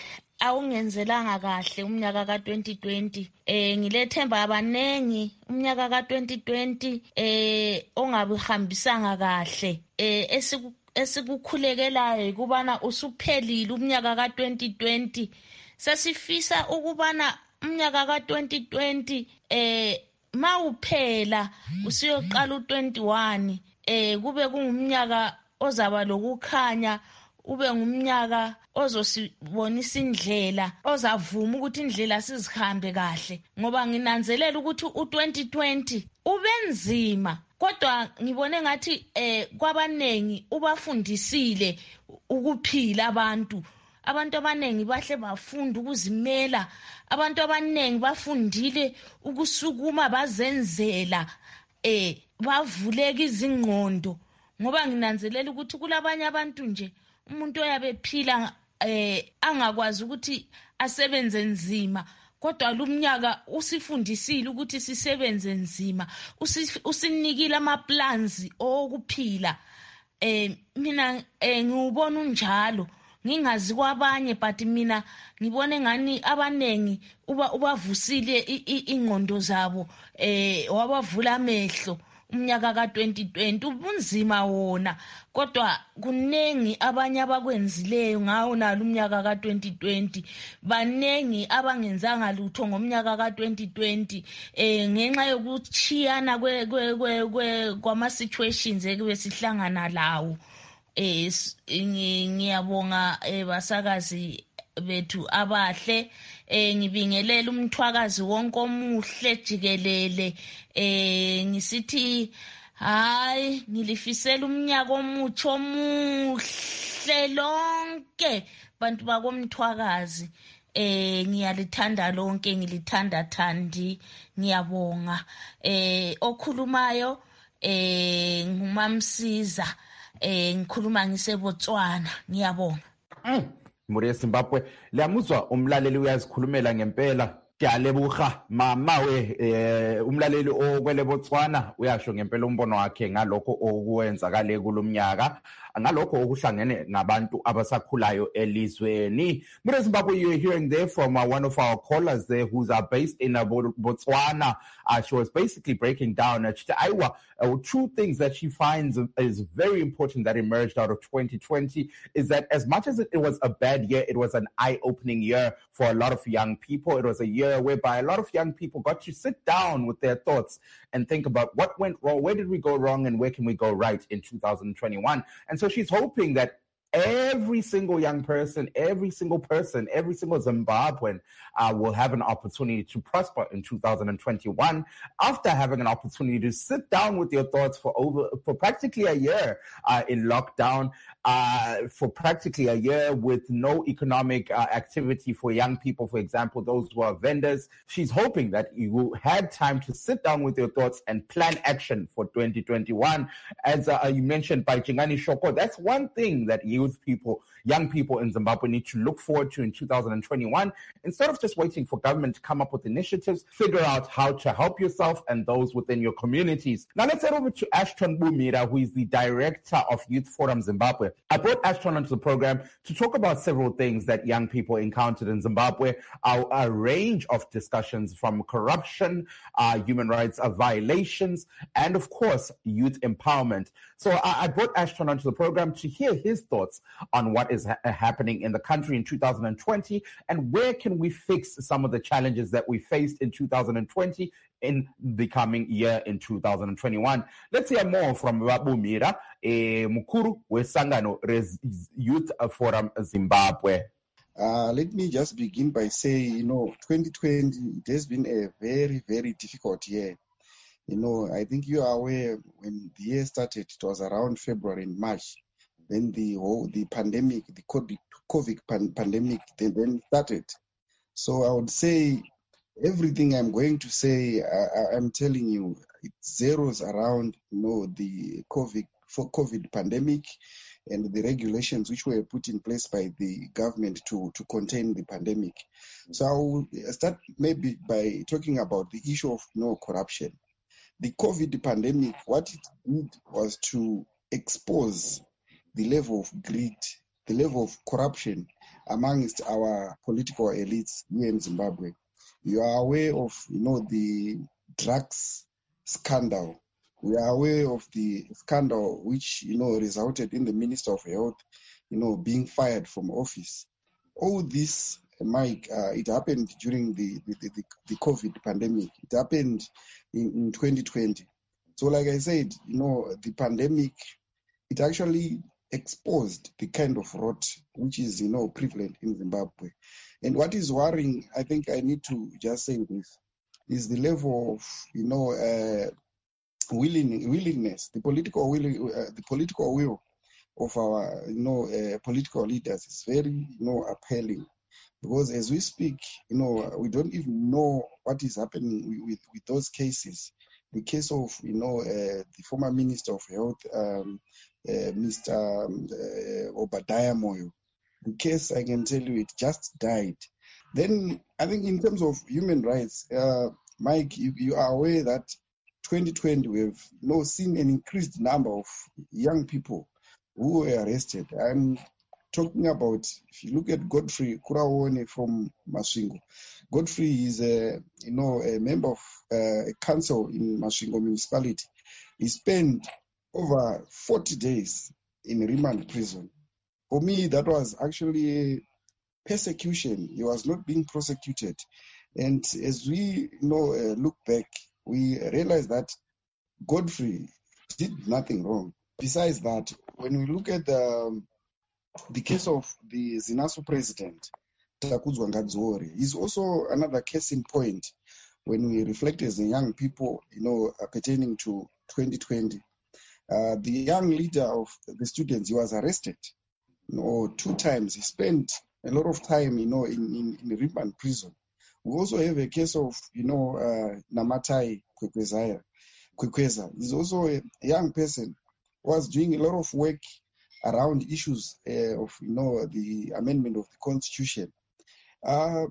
awungenzelanga kahle umnyaka ka twenty twenty. Eh ngilethemba abanengi umnyaka ka twenty twenty eh ongabihambisanga kahle. Eh esiku esikukhulekelayo kubana usuphelile umnyaka ka twenty twenty. Sasifisa ukubana umnyaka ka twenty twenty eh mawuphela usiyoqala u twenty-one eh kube kungumnyaka ozaba lokukhanya, ube ngumnyaka ozosibonisa indlela, ozavuma ukuthi indlela sizihambe kahle, ngoba nginanzelela ukuthi u twenty twenty ubenzima. Kodwa ngibone ngathi eh kwabanengi ubafundisile ukuphila abantu. Abantu abanengi bahle bafunda ukuzimela, abantu abanengi bafundile ukusukuma bazenzela, eh bavuleka izingqondo, ngoba nginanzelela ukuthi kulabanye abantu nje umuntu oyabephila eh angakwazi ukuthi asebenze nzima. Kodwa lumnyaka usifundisile ukuthi sisebenze nzima, usinikile ama plans okuphila. Eh mina eh ngubona unjalo, ngingazi kwabanye, but mina ngibone ngani abanengi uba ubavusile ingqondo zabo, eh wabavula amehlo umnyaka ka twenty twenty. Ubunzima wona, kodwa kunengi abanye abakwenzileyo ngawo nalo umnyaka ka twenty twenty. Banengi abangenzanga lutho ngomnyaka ka twenty twenty eh ngenxa yokuchiyana kwe kwe kwama situations ekube sihlangana lawo. Eh ngiyabonga basakazi bethu abahle, eh ngibingelela umthwakazi wonke omuhle jikelele, eh ngisithi hayi ngilifisela umnyaka omutsho omuhle lonke bantu bakomthwakazi. Eh ngiyalithanda lonke, ngilithanda Thandi, ngiyabonga. Eh okhulumayo eh ngumamsiza, eh ngikhuluma ngiseBotswana, ngiyabonga. Mm. Muri eZimbabwe liyamuzwa umlaleli uyazikhulumela ngempela. Ngiyalebuha mama we eh umlaleli okwele Botswana uyasho ngempela umbono wakhe ngalokho okuwenzakale kulomnyaka, ngalokho okuhlangene nabantu abasakhulayo elizweni. Muri eZimbabwe, you're hearing there from uh, one of our callers there who's uh, based in uh, Botswana. Uh, she was basically breaking down uh, uh, two things that she finds is very important that emerged out of twenty twenty is that as much as it, it was a bad year, it was an eye-opening year for a lot of young people. It was a year whereby a lot of young people got to sit down with their thoughts and think about what went wrong, where did we go wrong, and where can we go right in two thousand twenty-one. And so she's hoping that every single young person, every single person, every single Zimbabwean uh, will have an opportunity to prosper in two thousand twenty-one after having an opportunity to sit down with your thoughts for over for practically a year uh, in lockdown, uh, for practically a year with no economic uh, activity for young people, for example, those who are vendors. She's hoping that you had time to sit down with your thoughts and plan action for twenty twenty-one. As uh, you mentioned by Chingani Shoko, that's one thing that you people, young people in Zimbabwe need to look forward to in two thousand twenty-one. Instead of just waiting for government to come up with initiatives, figure out how to help yourself and those within your communities. Now let's head over to Ashton Bumira, who is the director of Youth Forum Zimbabwe. I brought Ashton onto the program to talk about several things that young people encountered in Zimbabwe, a, a range of discussions from corruption, uh, human rights uh, violations, and of course, youth empowerment. So I, I brought Ashton onto the program to hear his thoughts on what is ha- happening in the country in two thousand twenty and where can we fix some of the challenges that we faced in two thousand twenty in the coming year in two thousand twenty-one. Let's hear more from Bumira, eh, Mukuru Wesangano Youth Forum Zimbabwe. Uh, let me just begin by saying, you know, twenty twenty, it has been a very, very difficult year. You know, I think you are aware when the year started, it was around February and March. Then the whole the pandemic, the COVID pan- pandemic, then, then started. So I would say everything I'm going to say, I, I'm telling you, it zeroes around, you know, the COVID for COVID pandemic and the regulations which were put in place by the government to, to contain the pandemic. So I will start maybe by talking about the issue of you know, corruption. The COVID pandemic, what it did was to expose the level of greed, the level of corruption amongst our political elites here in Zimbabwe. You are aware of, you know, the drugs scandal. We are aware of the scandal which, you know, resulted in the Minister of Health, you know, being fired from office. All this, Mike, uh, it happened during the, the, the, the COVID pandemic. It happened in, in twenty twenty. So like I said, you know, the pandemic, it actually exposed the kind of rot which is, you know, prevalent in Zimbabwe. And what is worrying, I think I need to just say this, is the level of, you know, uh, willing, willingness, the political willing, uh, the political will of our, you know, uh, political leaders is very, you know, appalling. Because as we speak, you know, we don't even know what is happening with, with, with those cases. The case of, you know, uh, the former Minister of Health, um, uh, Mister Um, uh, Obadiah Moyo. The case, I can tell you, it just died. Then, I think in terms of human rights, uh, Mike, you, you are aware that twenty twenty we've, you know, seen an increased number of young people who were arrested. I'm talking about, if you look at Godfrey Kuraone from Masvingo, Godfrey is a, you know, a member of uh, a council in Masvingo municipality. He spent over forty days in remand prison. For me, that was actually persecution. He was not being prosecuted. And as we, you know, uh, look back, we realize that Godfrey did nothing wrong. Besides that, when we look at the, the case of the ZINASO president, Takudzwa Ngadzore, is also another case in point when we reflect as a young people, you know, uh, pertaining to twenty twenty. Uh, the young leader of the students, he was arrested, you know, two times. He spent a lot of time, you know, in, in, in remand prison. We also have a case of, you know, uh, Namatai Kwekweza. Kwekweza is also a young person who was doing a lot of work around issues uh, of, you know, the amendment of the constitution. Uh,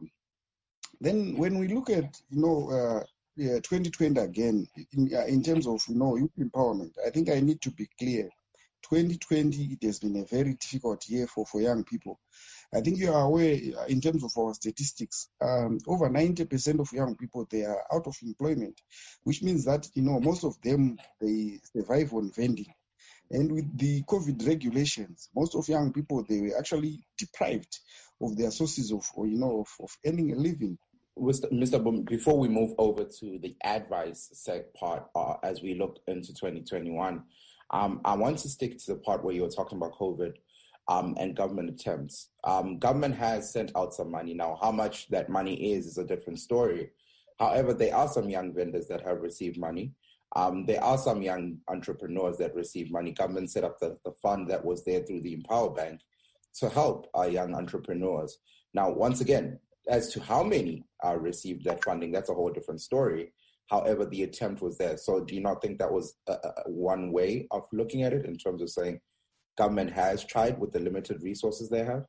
then when we look at, you know, uh, yeah, twenty twenty again, in, uh, in terms of, you know, youth empowerment, I think I need to be clear. twenty twenty, it has been a very difficult year for, for young people. I think you are aware, in terms of our statistics, um, over ninety percent of young people, they are out of employment, which means that, you know, most of them, they survive on vending. And with the COVID regulations, most of young people, they were actually deprived of their sources of, or, you know, of, of earning a living. Mister Boom, before we move over to the advice sec part, uh, as we look into twenty twenty-one, um, I want to stick to the part where you were talking about COVID um, and government attempts. Um, government has sent out some money. Now, how much that money is is a different story. However, there are some young vendors that have received money. Um, there are some young entrepreneurs that receive money. Government set up the, the fund that was there through the Empower Bank to help our young entrepreneurs. Now, once again, as to how many uh, received that funding, that's a whole different story. However, the attempt was there. So do you not think that was a, a, one way of looking at it in terms of saying government has tried with the limited resources they have?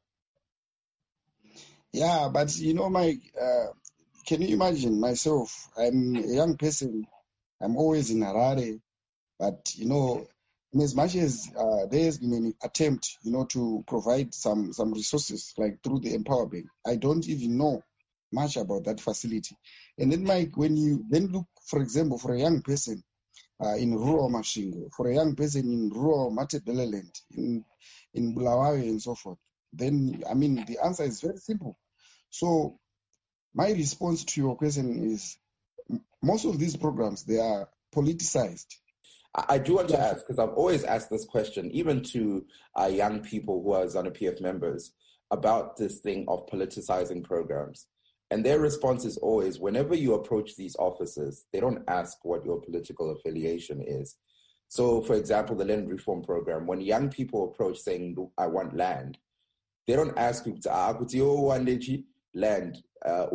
Yeah, but you know, Mike, uh, can you imagine myself? I'm a young person. I'm always in Harare. But, you know, in as much as uh, there has been an attempt, you know, to provide some, some resources, like through the Empower Bank, I don't even know much about that facility. And then, Mike, when you then look, for example, for a young person uh, in rural Masvingo, for a young person in rural Matabeleland, in, in Bulawayo and so forth, then, I mean, the answer is very simple. So my response to your question is, most of these programs, they are politicized. I do want to ask, because I've always asked this question, even to uh, young people who are ZANU P F members, about this thing of politicizing programs. And their response is always, whenever you approach these offices, they don't ask what your political affiliation is. So, for example, the land reform program, when young people approach saying, I want land, they don't ask you, land,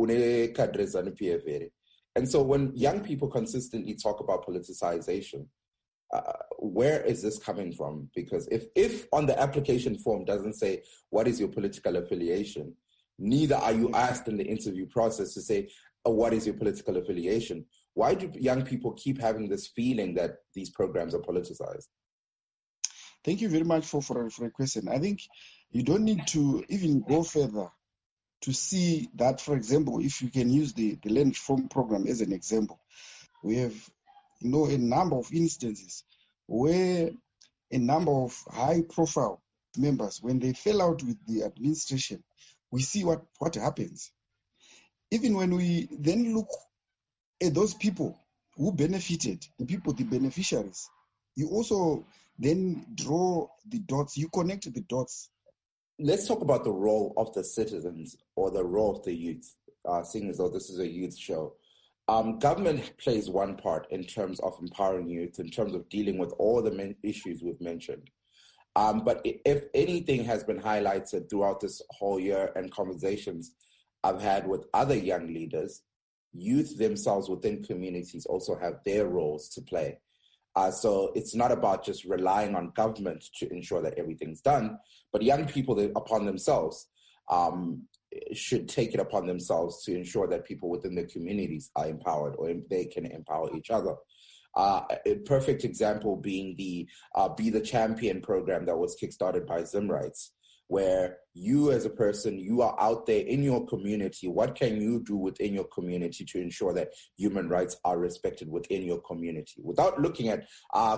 uh, and so when young people consistently talk about politicization, uh, where is this coming from? Because if, if on the application form doesn't say, what is your political affiliation, neither are you asked in the interview process to say, oh, what is your political affiliation? Why do young people keep having this feeling that these programs are politicized? Thank you very much for, for, for a question. I think You don't need to even go further to see that, for example, if you can use the, the Land Reform Program as an example, we have, you know, a number of instances where a number of high-profile members, when they fell out with the administration, we see what, what happens. Even when we then look at those people who benefited, the people, the beneficiaries, you also then draw the dots, you connect the dots. Let's talk about the role of the citizens or the role of the youth, uh, seeing as though this is a youth show. Um, government plays one part in terms of empowering youth, in terms of dealing with all the main issues we've mentioned. Um, but if anything has been highlighted throughout this whole year and conversations I've had with other young leaders, youth themselves within communities also have their roles to play. Uh, so it's not about just relying on government to ensure that everything's done, but young people that, upon themselves um, should take it upon themselves to ensure that people within their communities are empowered or they can empower each other. Uh, a perfect example being the uh, Be the Champion program that was kickstarted by Zimrights, where you as a person, you are out there in your community. What can you do within your community to ensure that human rights are respected within your community without looking at uh,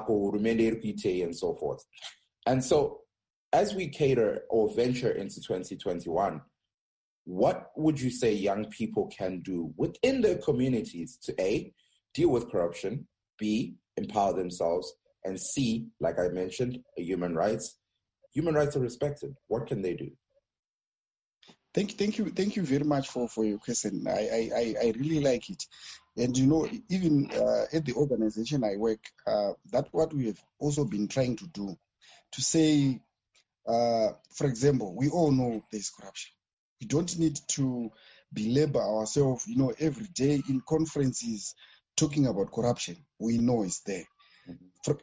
and so forth? And so as we cater or venture into twenty twenty-one, what would you say young people can do within their communities to A, deal with corruption, B, empower themselves, and C, like I mentioned, human rights? Human rights are respected. What can they do? Thank you, thank you, thank you very much for, for your question. I, I, I really like it. And you know, even uh, at the organization I work, uh, that's what we have also been trying to do. To say, uh, for example, we all know there's corruption. We don't need to belabor ourselves, you know, every day in conferences talking about corruption. We know it's there. For,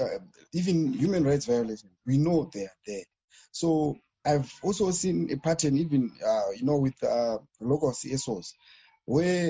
even human rights violations, we know they are there. So I've also seen a pattern, even uh, you know, with uh, local C S Os, where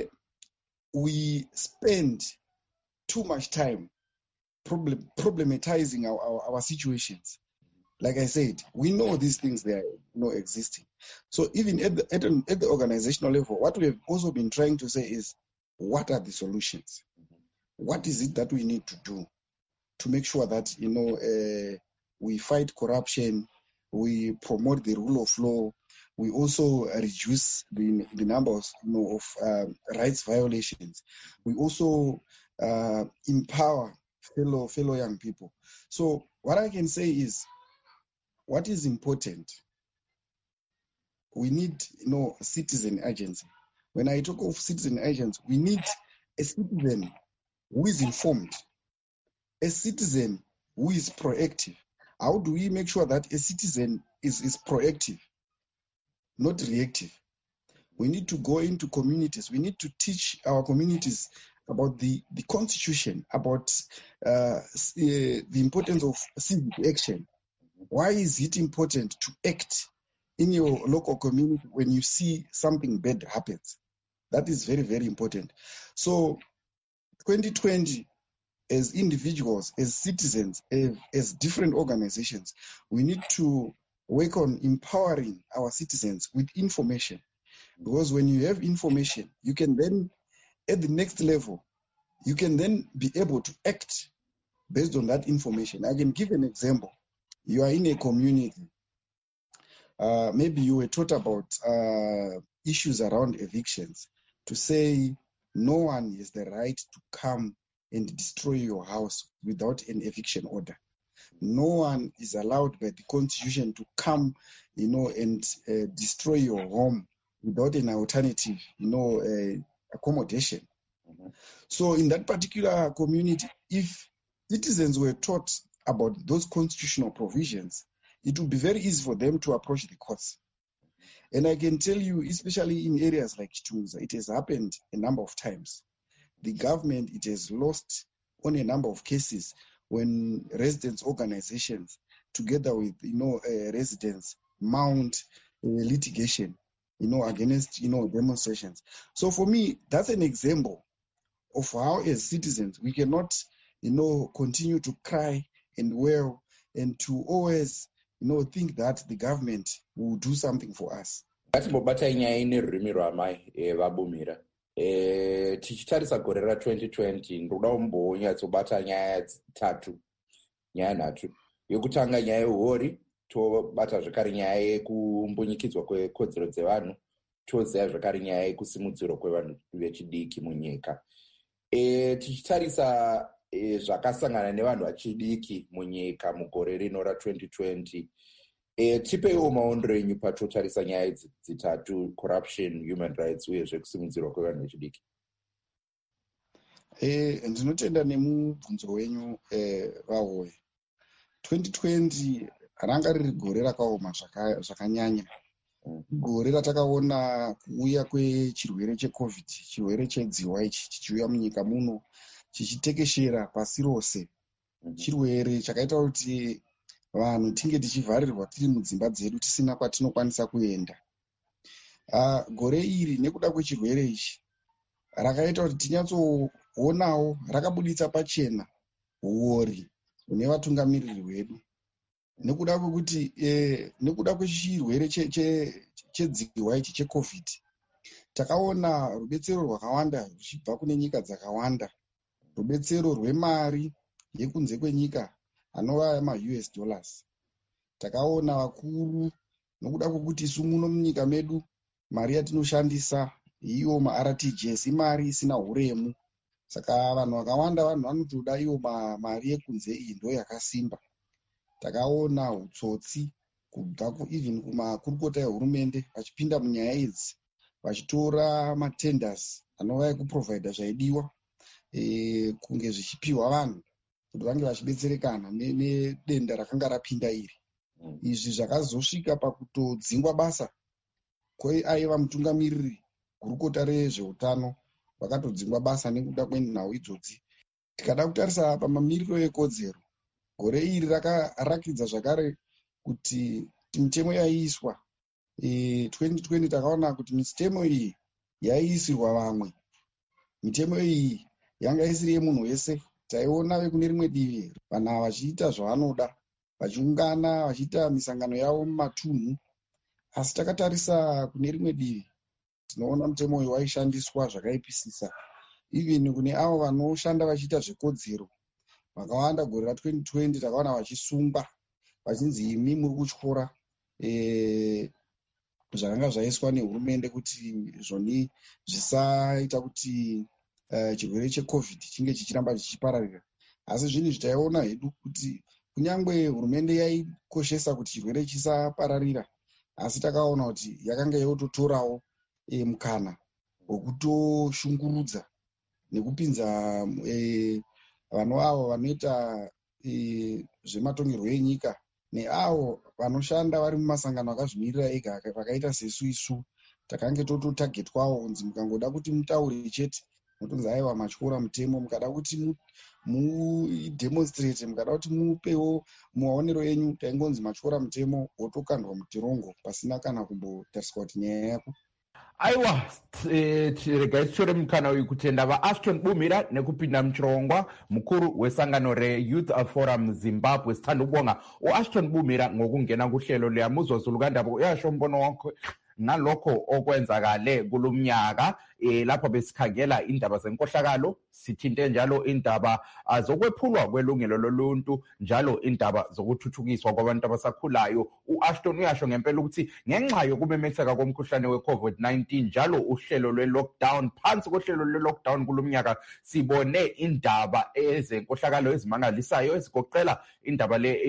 we spend too much time problem, problematizing our, our, our situations. Like I said, we know these things, they are you know, existing. So even at the, at, the, at the organizational level, what we have also been trying to say is, what are the solutions? What is it that we need to do to make sure that, you know, uh, we fight corruption, we promote the rule of law, we also reduce the, the numbers you know, of uh, rights violations. We also uh, empower fellow, fellow young people. So what I can say is, what is important, we need, you know, citizen agency. When I talk of citizen agents, we need a citizen who is informed, a citizen who is proactive. How do we make sure that a citizen is, is proactive, not reactive? We need to go into communities. We need to teach our communities about the, the constitution, about uh, the importance of civic action. Why is it important to act in your local community when you see something bad happens? That is very, very important. So twenty twenty, as individuals, as citizens, as different organizations, we need to work on empowering our citizens with information. Because when you have information, you can then, at the next level, you can then be able to act based on that information. I can give an example. You are in a community. Uh, maybe you were taught about uh, issues around evictions, to say no one has the right to come and destroy your house without an eviction order. No one is allowed by the constitution to come, you know, and uh, destroy your home without an alternative, you know, uh, accommodation. Mm-hmm. So in that particular community, if citizens were taught about those constitutional provisions, it would be very easy for them to approach the courts. And I can tell you, especially in areas like Chitunza, it has happened a number of times. The government, it has lost on a number of cases when residents' organizations, together with, you know, uh, residents, mount uh, litigation, you know, against, you know, demonstrations. So for me, that's an example of how, as citizens, we cannot, you know, continue to cry and wail and to always you know, think that the government will do something for us. Ngatimbobata nyaya nerurimi rwamai vabumira. E, tichitarisa gore ra twenty twenty ndoda kumbonyatsobata nyaya tatu, nyaya nhatu. Yokutanga nyaya yehuori, tobata zvakare nyaya yekumbunyikidzwa kwekodzero dzevanhu, toziva zvakare nyaya yekusimudzirwa kwevanhu vechidiki munyika. E, tichitarisa e, zvakasangana nevanhu vechidiki munyika mugore rino ra twenty twenty, e, tipeiwo maondero enyu patotarisa nyaya idzi dzitatu, corruption, human rights uye zvekusimudzirwa kwevanhu vechidiki. E, ndinotenda nemubvunzo wenyu e, vahoye. twenty twenty ranga riri gore rakaoma zvakanyanya. Gore ratakaona kuuya kwechirwere checovid, chirwere chedziwa ichi chichiuya munyika muno chichitekeshera pasi rose. Chirwere chakaita kuti vanhu tinge tichivharirwa tiri mudzimba dzedu tisina kwatinokwanisa kuenda. Uh, gore iri nekuda kwechirwere ichi rakaita kuti tinyatsoonawo, rakabuditsa pachena huori hune vatungamiriri vedu. Nekuda kwekuti eh, nekuda kwechirwere chedziwa ichi checovid, takaona rubetsero rwakawanda ruchibva kune nyika dzakawanda, rubetsero rwemari yekunze kwenyika anova ma-U S dollars. Takaona vakuru, nokuda kwekuti isu muno munyika medu mari yatinoshandisa iyo ma-R T G S imari isina huremu, saka vanhu vakawanda vanhu vanotoda iyo mari yekunze iyi ndo yakasimba. Takaona hutsotsi kubva even kumakurukota ehurumende vachipinda munyaya idzi, vachitora matenders anova ekuprovhaidha zvaidiwa e, kunge zvichipiwa vanhu kuti vange vachibetserekana nedenda rakanga rapinda iri. Izvi zvakazosvika pakutodzingwa basa kwaiva mutungamiriri gurukota rezveutano, vakatodzingwa basa nekuda kwenhau idzodzi. Tikada kutarisa pamamiriro ekodzero, gore iri rakarakidza zvakare kuti mitemo yaiiswa e, twenty twenty takaona kuti mitemo iyi yaiisirwa vamwe. Mitemo iyi yanga isiri yemunhu wese. Taiona vekune rimwe divi vanhu ava vachiita zvavanoda, vachiungana vachiita misangano yavo mumatunhu, asi takatarisa kune rimwe divi tinoona mutemo uyu waishandiswa zvakaipisisa. Even kune avo vanoshanda vachiita zvekodzero vakawanda, gore ra twenty twenty takaona vachisungwa vachinzi imi muri kutyora e, zvakanga zvaiswa nehurumende kuti zvoni zvisaita kuti uh, chirwere checovid chinge chichiramba chichipararira. Asi zvinhu zvitaiona hedu kuti kunyangwe hurumende yaikoshesa kuti chirwere chisapararira, asi takaona kuti yakanga yototorawo e, mukana wekutoshungurudza nekupinza e, vanhu avo vanoita e, zvematongerwo enyika neavo vanoshanda vari mumasangano akazvimirira ega vakaita sesu isu takange tototagetwawo kunzi mukangoda kuti mutauri chete mutonzi aiwa matyora mutemo, mukada kuti mudemonstrate, mukada kuti mupewo muwaonero enyu taingonzi matyora mutemo, wotokandwa mutirongo pasina kana kumbotariswa kuti nyaya yako. Aiwa, regai titore mukana uyu kutenda vaAshton Bumira nekupinda muchirongwa mukuru wesangano reYouth Forum Zimbabwe. Sithanda ukubonga uAshton Bumira ngokungena kuhlelo luyamuzwa Zulu kandaba uyasho umbono wakho nalokho okwenzakale kulumnyaka e, lapho besikhangela indaba zenkohlakalo, sithinte njalo indaba uh, zokwephulwa kwelungelo loluntu, njalo indaba zokuthuthukiswa kwabantu abasakhulayo. uAshton uyasho ngempela ukuthi ngenxa yokumemetheka komkhuhlane we-COVID nineteen njalo uhlelo lwe-lockdown, phansi kohlelo lwe-lockdown kulumnyaka sibone indaba ezenkohlakalo ezimangalisayo ezigoqela indaba le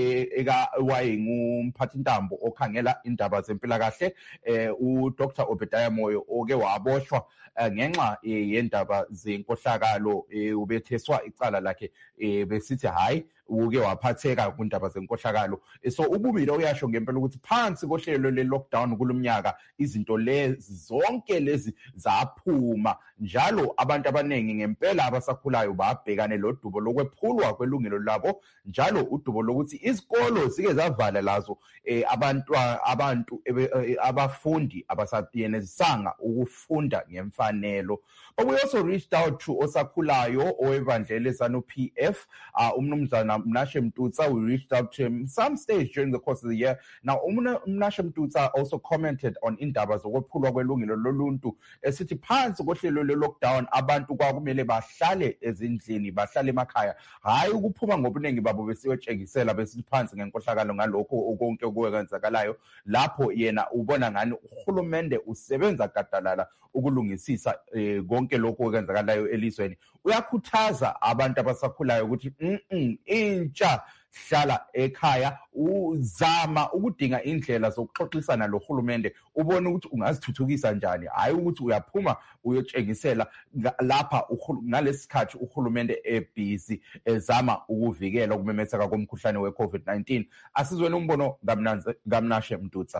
ekawayengumphathintambo okhangela indaba zempilakahle eh uDr Obadiah Moyo oke waboshwa uh, ngenxa eh, yendaba zenkohlakalo eh, ubetheswa icala lakhe eh, besithi hayi uke waphatheka kundaba zenkohlakalo. So uBumira uyasho ngempela ukuthi phansi kohlelo le-lockdown kulumnyaka izinto lezi zonke lezi zaphuma, njalo abantu abaningi ngempela abasakhulayo babhekane lodubo lokwephulwa kwelungelo labo, njalo udubo lokuthi izikolo zike zavala lazo eh, abantu abantu eh, aba abafundi abasayenelisanga ukufunda ngemfanelo. But we also reached out to osakhulayo owebandla leSANU P F, uh, umnumzana Mnashe Mtutsa. We reached out to him some stage during the course of the year. Now, Mnashe Mtutsa also commented on indaba zokwephulwa kwelungelo loluntu esithi phansi kohlelo le-lockdown abantu kwakumele bahlale ezindlini, bahlale emakhaya, hayi ukuphuma ngobuningi babo besiyotshengisela besithi phansi ngenkohlakalo ngalokho konke okwenzakalayo. Lapho yena ubona ngani uhulumende usebenza gadalala ukulungisisa eh, konke lokho okwenzakalayo elizweni. Uyakhuthaza abantu abasakhulayo ukuthi mm intsha hlala ekhaya, uzama ukudinga indlela zokuxoxisana lo hulumende, ubone ukuthi ungazithuthukisa njani, hayi ukuthi uyaphuma uyotshengisela lapha ngalesikhathi uhulumende ebusy ezama ukuvikela ukumemetheka komkhuhlane we-COVID nineteen. Asizweni umbono kaMnashe Mtutsa.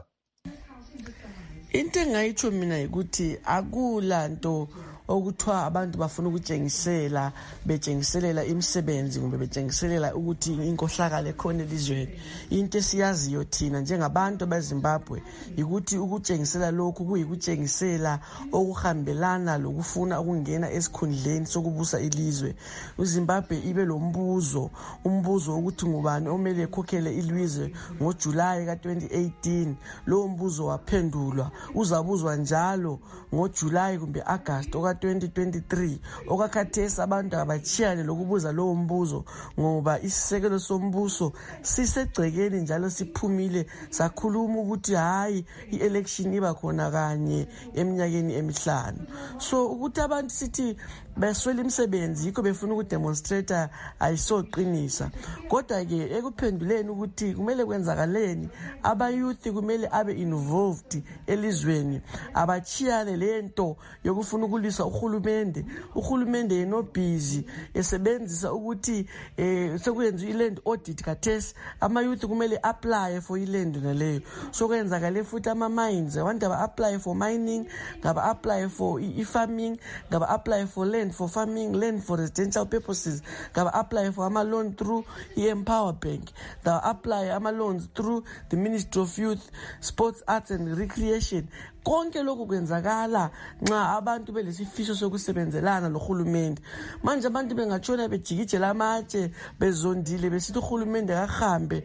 Into engayitsho mina ukuthi akulanto okuthiwa abantu bafuna ukutshengisela betshengiselela imisebenzi kumbe betshengiselela ukuthi inkohlakalo ekhona elizweni. Into esiyaziyo thina njengabantu beZimbabwe ukuthi ukutshengisela lokhu kuyikutshengisela okuhambelana lokufuna ukungena esikhundleni sokubusa ilizwe. uZimbabwe ibe lombuzo, umbuzo ukuthi ngubani omele ekhokhele ilizwe ngoJuly ka twenty eighteen. Lo mbuzo waphendulwa, uzabuzwa njalo ngoJuly kumbe August oka twenty twenty-three. Okakhathesi abantu abachiyane lokubuza lowo mbuzo ngoba isisekelo sombuso sisegcekeni njalo siphumile sakhuluma ukuthi hayi i-election iba khona kanye eminyakeni emihlanu. So ukuthi abantu sithi beswela imisebenzi yikho befuna ukudemonstrate ayisoqinisa. Kodwa ke ekuphenduleni ukuthi kumele kwenzakaleni, abayouth kumele abe involved elizweni, abachiyane lento yokufuna ukulisa uhulumende. Uhulumende yeno busy esebenzisa ukuthi eh sekuyenziwa iland audit kathesi, amayouth kumele apply for iland naleyo. So kwenzakale futhi ama mines, abantu aba apply for mining, ngaba apply for i-farming, ngaba apply for land for farming, land for residential purposes, ngaba apply for ama loan through i-Empower Bank, ngaba apply ama loans through the Ministry of Youth, Sports, Arts and Recreation. Konke lokhu kwenzakala nxa abantu belesifiso sokusebenzelana lohulumende. Manje abantu bengatshona bejikijela amatshe bezondile besithi uhulumende akahambe,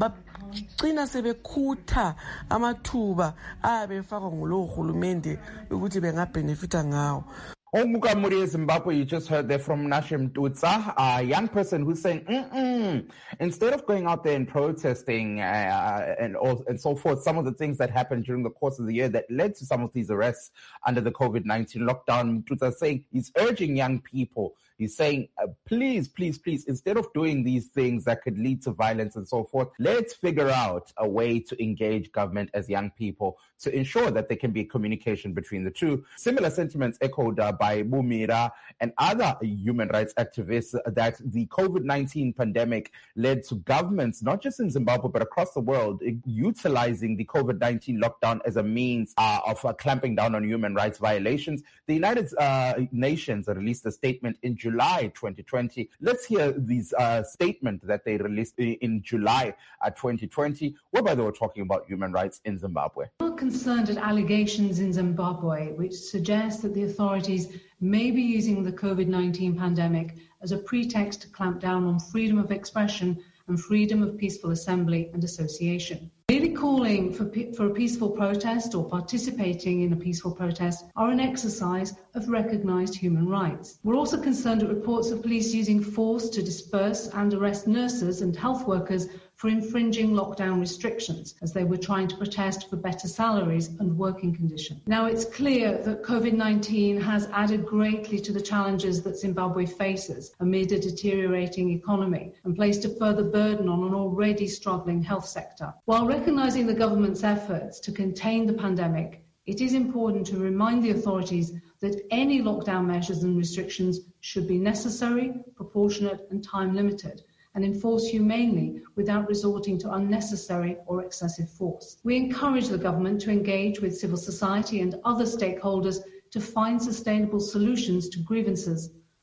bacina sebekhutha amathuba abefakwa ngulo hulumende ukuthi bengabenefita ngawo. Omukamuri Zimbabwe, you just heard there from Mnashe Mtutsa, a young person who's saying, Mm-mm. instead of going out there and protesting uh, and, all, and so forth, some of the things that happened during the course of the year that led to some of these arrests under the COVID nineteen lockdown, Mtutsa is saying he's urging young people. He's saying, uh, please, please, please, instead of doing these things that could lead to violence and so forth, let's figure out a way to engage government as young people to ensure that there can be communication between the two. Similar sentiments echoed uh, by Bumira and other human rights activists that the COVID nineteen pandemic led to governments, not just in Zimbabwe, but across the world, utilizing the COVID nineteen lockdown as a means uh, of uh, clamping down on human rights violations. The United uh, Nations released a statement in July twenty twenty. Let's hear this uh, statement that they released in July uh, twenty twenty, whereby they were talking about human rights in Zimbabwe. We are concerned at allegations in Zimbabwe which suggest that the authorities may be using the COVID nineteen pandemic as a pretext to clamp down on freedom of expression and freedom of peaceful assembly and association. Merely calling for, for a peaceful protest or participating in a peaceful protest are an exercise of recognised human rights. We're also concerned at reports of police using force to disperse and arrest nurses and health workers for infringing lockdown restrictions as they were trying to protest for better salaries and working conditions. Now, it's clear that COVID nineteen has added greatly to the challenges that Zimbabwe faces amid a deteriorating economy and placed a further burden on an already struggling health sector. While recognising the government's efforts to contain the pandemic, it is important to remind the authorities that any lockdown measures and restrictions should be necessary, proportionate and time-limited, and enforced humanely without resorting to unnecessary or excessive force. We encourage the government to engage with civil society and other stakeholders to find sustainable solutions to grievances,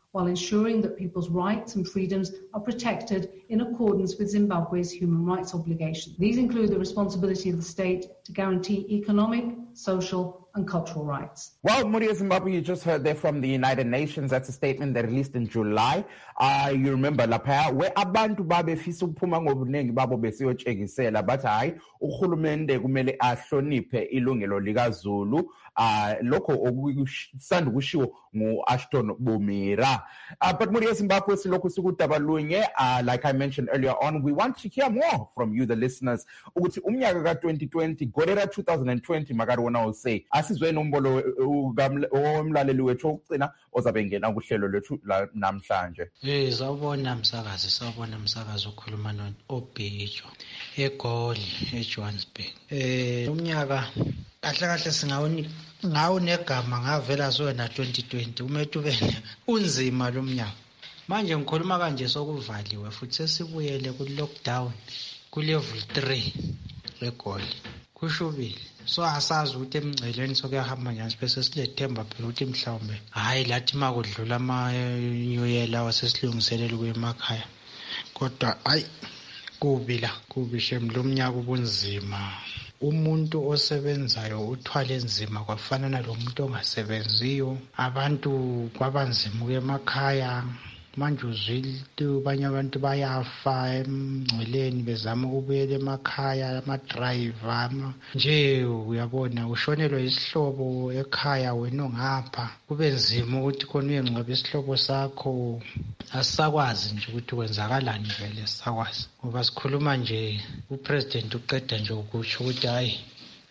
while ensuring that people's rights and freedoms are protected in accordance with Zimbabwe's human rights obligations. These include the responsibility of the state to guarantee economic, social and cultural rights. Well, Muria Zimbabwe, you just heard there from the United Nations. That's a statement they released in July. Uh, you remember lapha where abantu babefisa ukuphuma ngobunengi babo besiyotshekisela bathi hayi uhulumende kumele ahloniphe ilungelo likaZulu. Uh, lokho okusanda kushiwo ngu-Ashton Bumira. Uh, but Muria Zimbabwe silokhu sikudabalunye, uh, like I mentioned earlier on, we want to hear more from you, the listeners. Ukuthi umnyaka ka twenty twenty, Gorera twenty twenty, makari wona usay, asizwe nombolo omlaleli wethu okugcina ozabe ngena kuhlelo lethu namhlanje. Eh, sawubona msakazi, sawubona msakazi okhuluma no Obhejo eGoli eJohannesburg. Eh, umnyaka kahle kahle singawuni ngawo negama ngavela sona twenty twenty umetubene unzima lo mnyaka. Manje ngikhuluma kanje sokuvaliwe futhi sesibuyele ku lockdown ku level three eGoli. Kushubile. So asazi ukuthi emngceleni sokuyahamba njani bese silethemba phela ukuthi mhlawumbe hayi lathi makudlula ama new year lawa sesilungiselela kwemakhaya. Kodwa hayi kubi la kubi shem lo mnyaka ubunzima. Umuntu osebenzayo uthwala enzima kwafana nalomuntu ongasebenziyo. Abantu kwabanzima kwemakhaya. Manje uzwile abanye abantu bayafa emngceleni bezama ukubuyela emakhaya, ama-driver nje uyabona ushonelwe isihlobo ekhaya wena ongapha kube nzima ukuthi khona uyengcwaba isihlobo sakho. Asisakwazi nje ukuthi kwenzakalani vele sakwazi ngoba sikhuluma nje upresident uqeda nje ukusho ukuthi hayi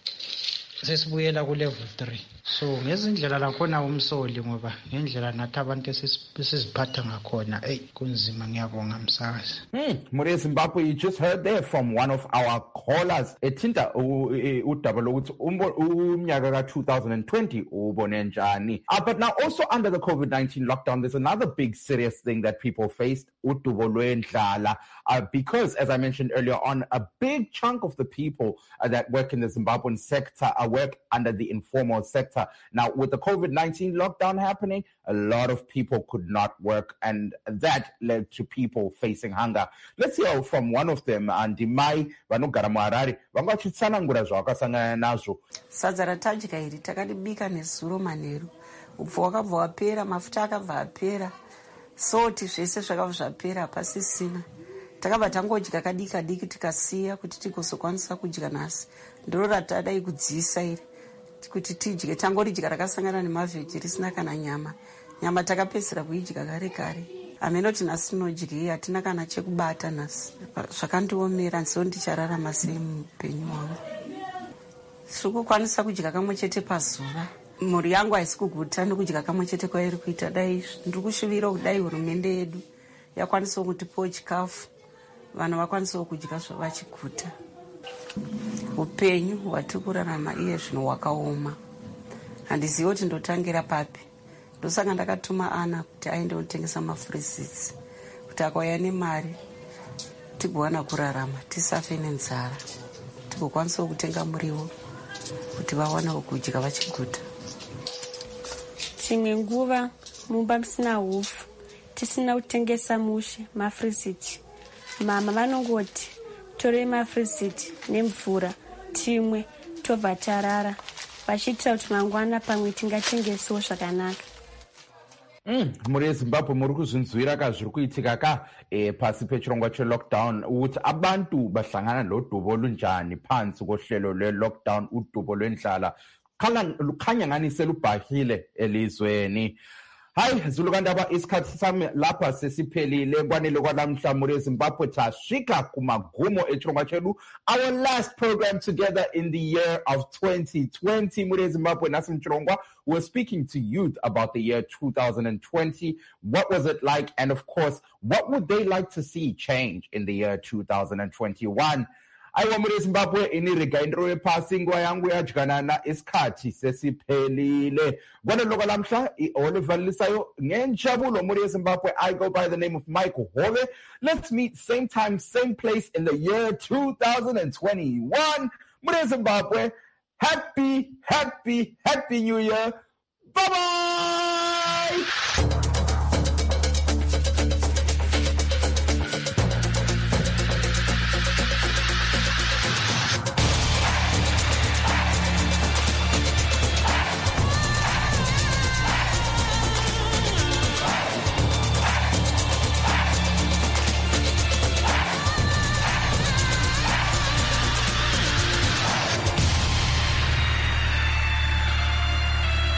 sesibuyela ku level three. So ngezindlela lakhona umsoli ngoba ngendlela nathi abantu esiziphatha ngakhona hey kunzima ngiyabonga msakazi. Hmm, Muria Zimbabwe, you just heard there from one of our callers. Ethinta udaba lokuthi umnyaka ka twenty twenty ubone njani. Uh, but now also under the COVID nineteen lockdown, there's another big serious thing that people faced, udubo lwendlala, uh, because as I mentioned earlier on, a big chunk of the people uh, that work in the Zimbabwean sector uh, work under the informal sector. Now, with the COVID nineteen lockdown happening, a lot of people could not work, and that led to people facing hunger. Let's hear from one of them, Andimai Vanogara Muharare. Vangachitsanangura zvavakasangana nazvo. Sadza ratadya iri takaribika nezuro manheru. Upfu wakabva wapera, mafuta akabva apera. Soti zvese zvakabva zvapera pasisina. Takabva tangodya kadika diki tikasiya kuti tigozokwanisa kudya nhasi. Ndiro ratadai kudziisa iri. Kuti tidye tangoridya rakasangana nemavheji risina kana nyama. Nyama takapedzera kuidya kare kare. Amenoti nhasi tinodya hatina kana chekubata nhasi. Zvakandiomera ndiso ndichararama sei muupenyu hwangu. Siri kukwanisa kudya kamwe chete pazuva. Mhuri yangu haisi kuguta nekudya kamwe chete kwairi kuita. Dai ndiri kushuvira kudai hurumende yedu yakwanisawo kutipawo chikafu vanhu vakwanisawo kudya zvavachiguta. Upenyu hwatiri kurarama iye zvino hwakaoma. Handizivi kuti ndotangira papi. Ndosaka ndakatuma Ana kuti aende kutengesa mafrizits kuti akauya nemari tigowana kurarama tisafe nenzara, tigokwanisawo kutenga muriwo kuti vawanewo kudya vachiguta. Dzimwe nguva mumba musina hupfu, tisina kutengesa mushe mafrizits, mama vanongoti torei mafriziti nemvura timwe tobva tarara vachiitira kuti mangwana pamwe tingatengesewo zvakanaka. Mm, Muria Zimbabwe muri kuzvinzwira ka zviri kuitika ka eh, pasi pechirongwa chelockdown ukuthi abantu bahlangana lodubo lunjani phansi kohlelo lwe-lockdown, udubo lwendlala lukhanya ngani selubhahile elizweni. Hayi Zulukandaba, isikhathi sami lapha sesiphelile. Kwanele kwanamhla Muria Zimbabwe tashika kumagumo echirongwa chedu, our last program together in the year of twenty twenty. Muria Zimbabwe nasimchirongwa, we're speaking to youth about the year two thousand twenty. What was it like, and of course what would they like to see change in the year two thousand twenty-one? Aiwa Muria Zimbabwe, ini rigaindro wephasi nguva yangu yadyanana isikhathi sesiphelile. Kwaneloko lamhla i-Oliver ngenjabulo Muria Zimbabwe. I go by the name of Michael Hove. Let's meet same time, same place in the year two thousand twenty-one. Muria Zimbabwe, happy, happy, happy New Year. Bye-bye!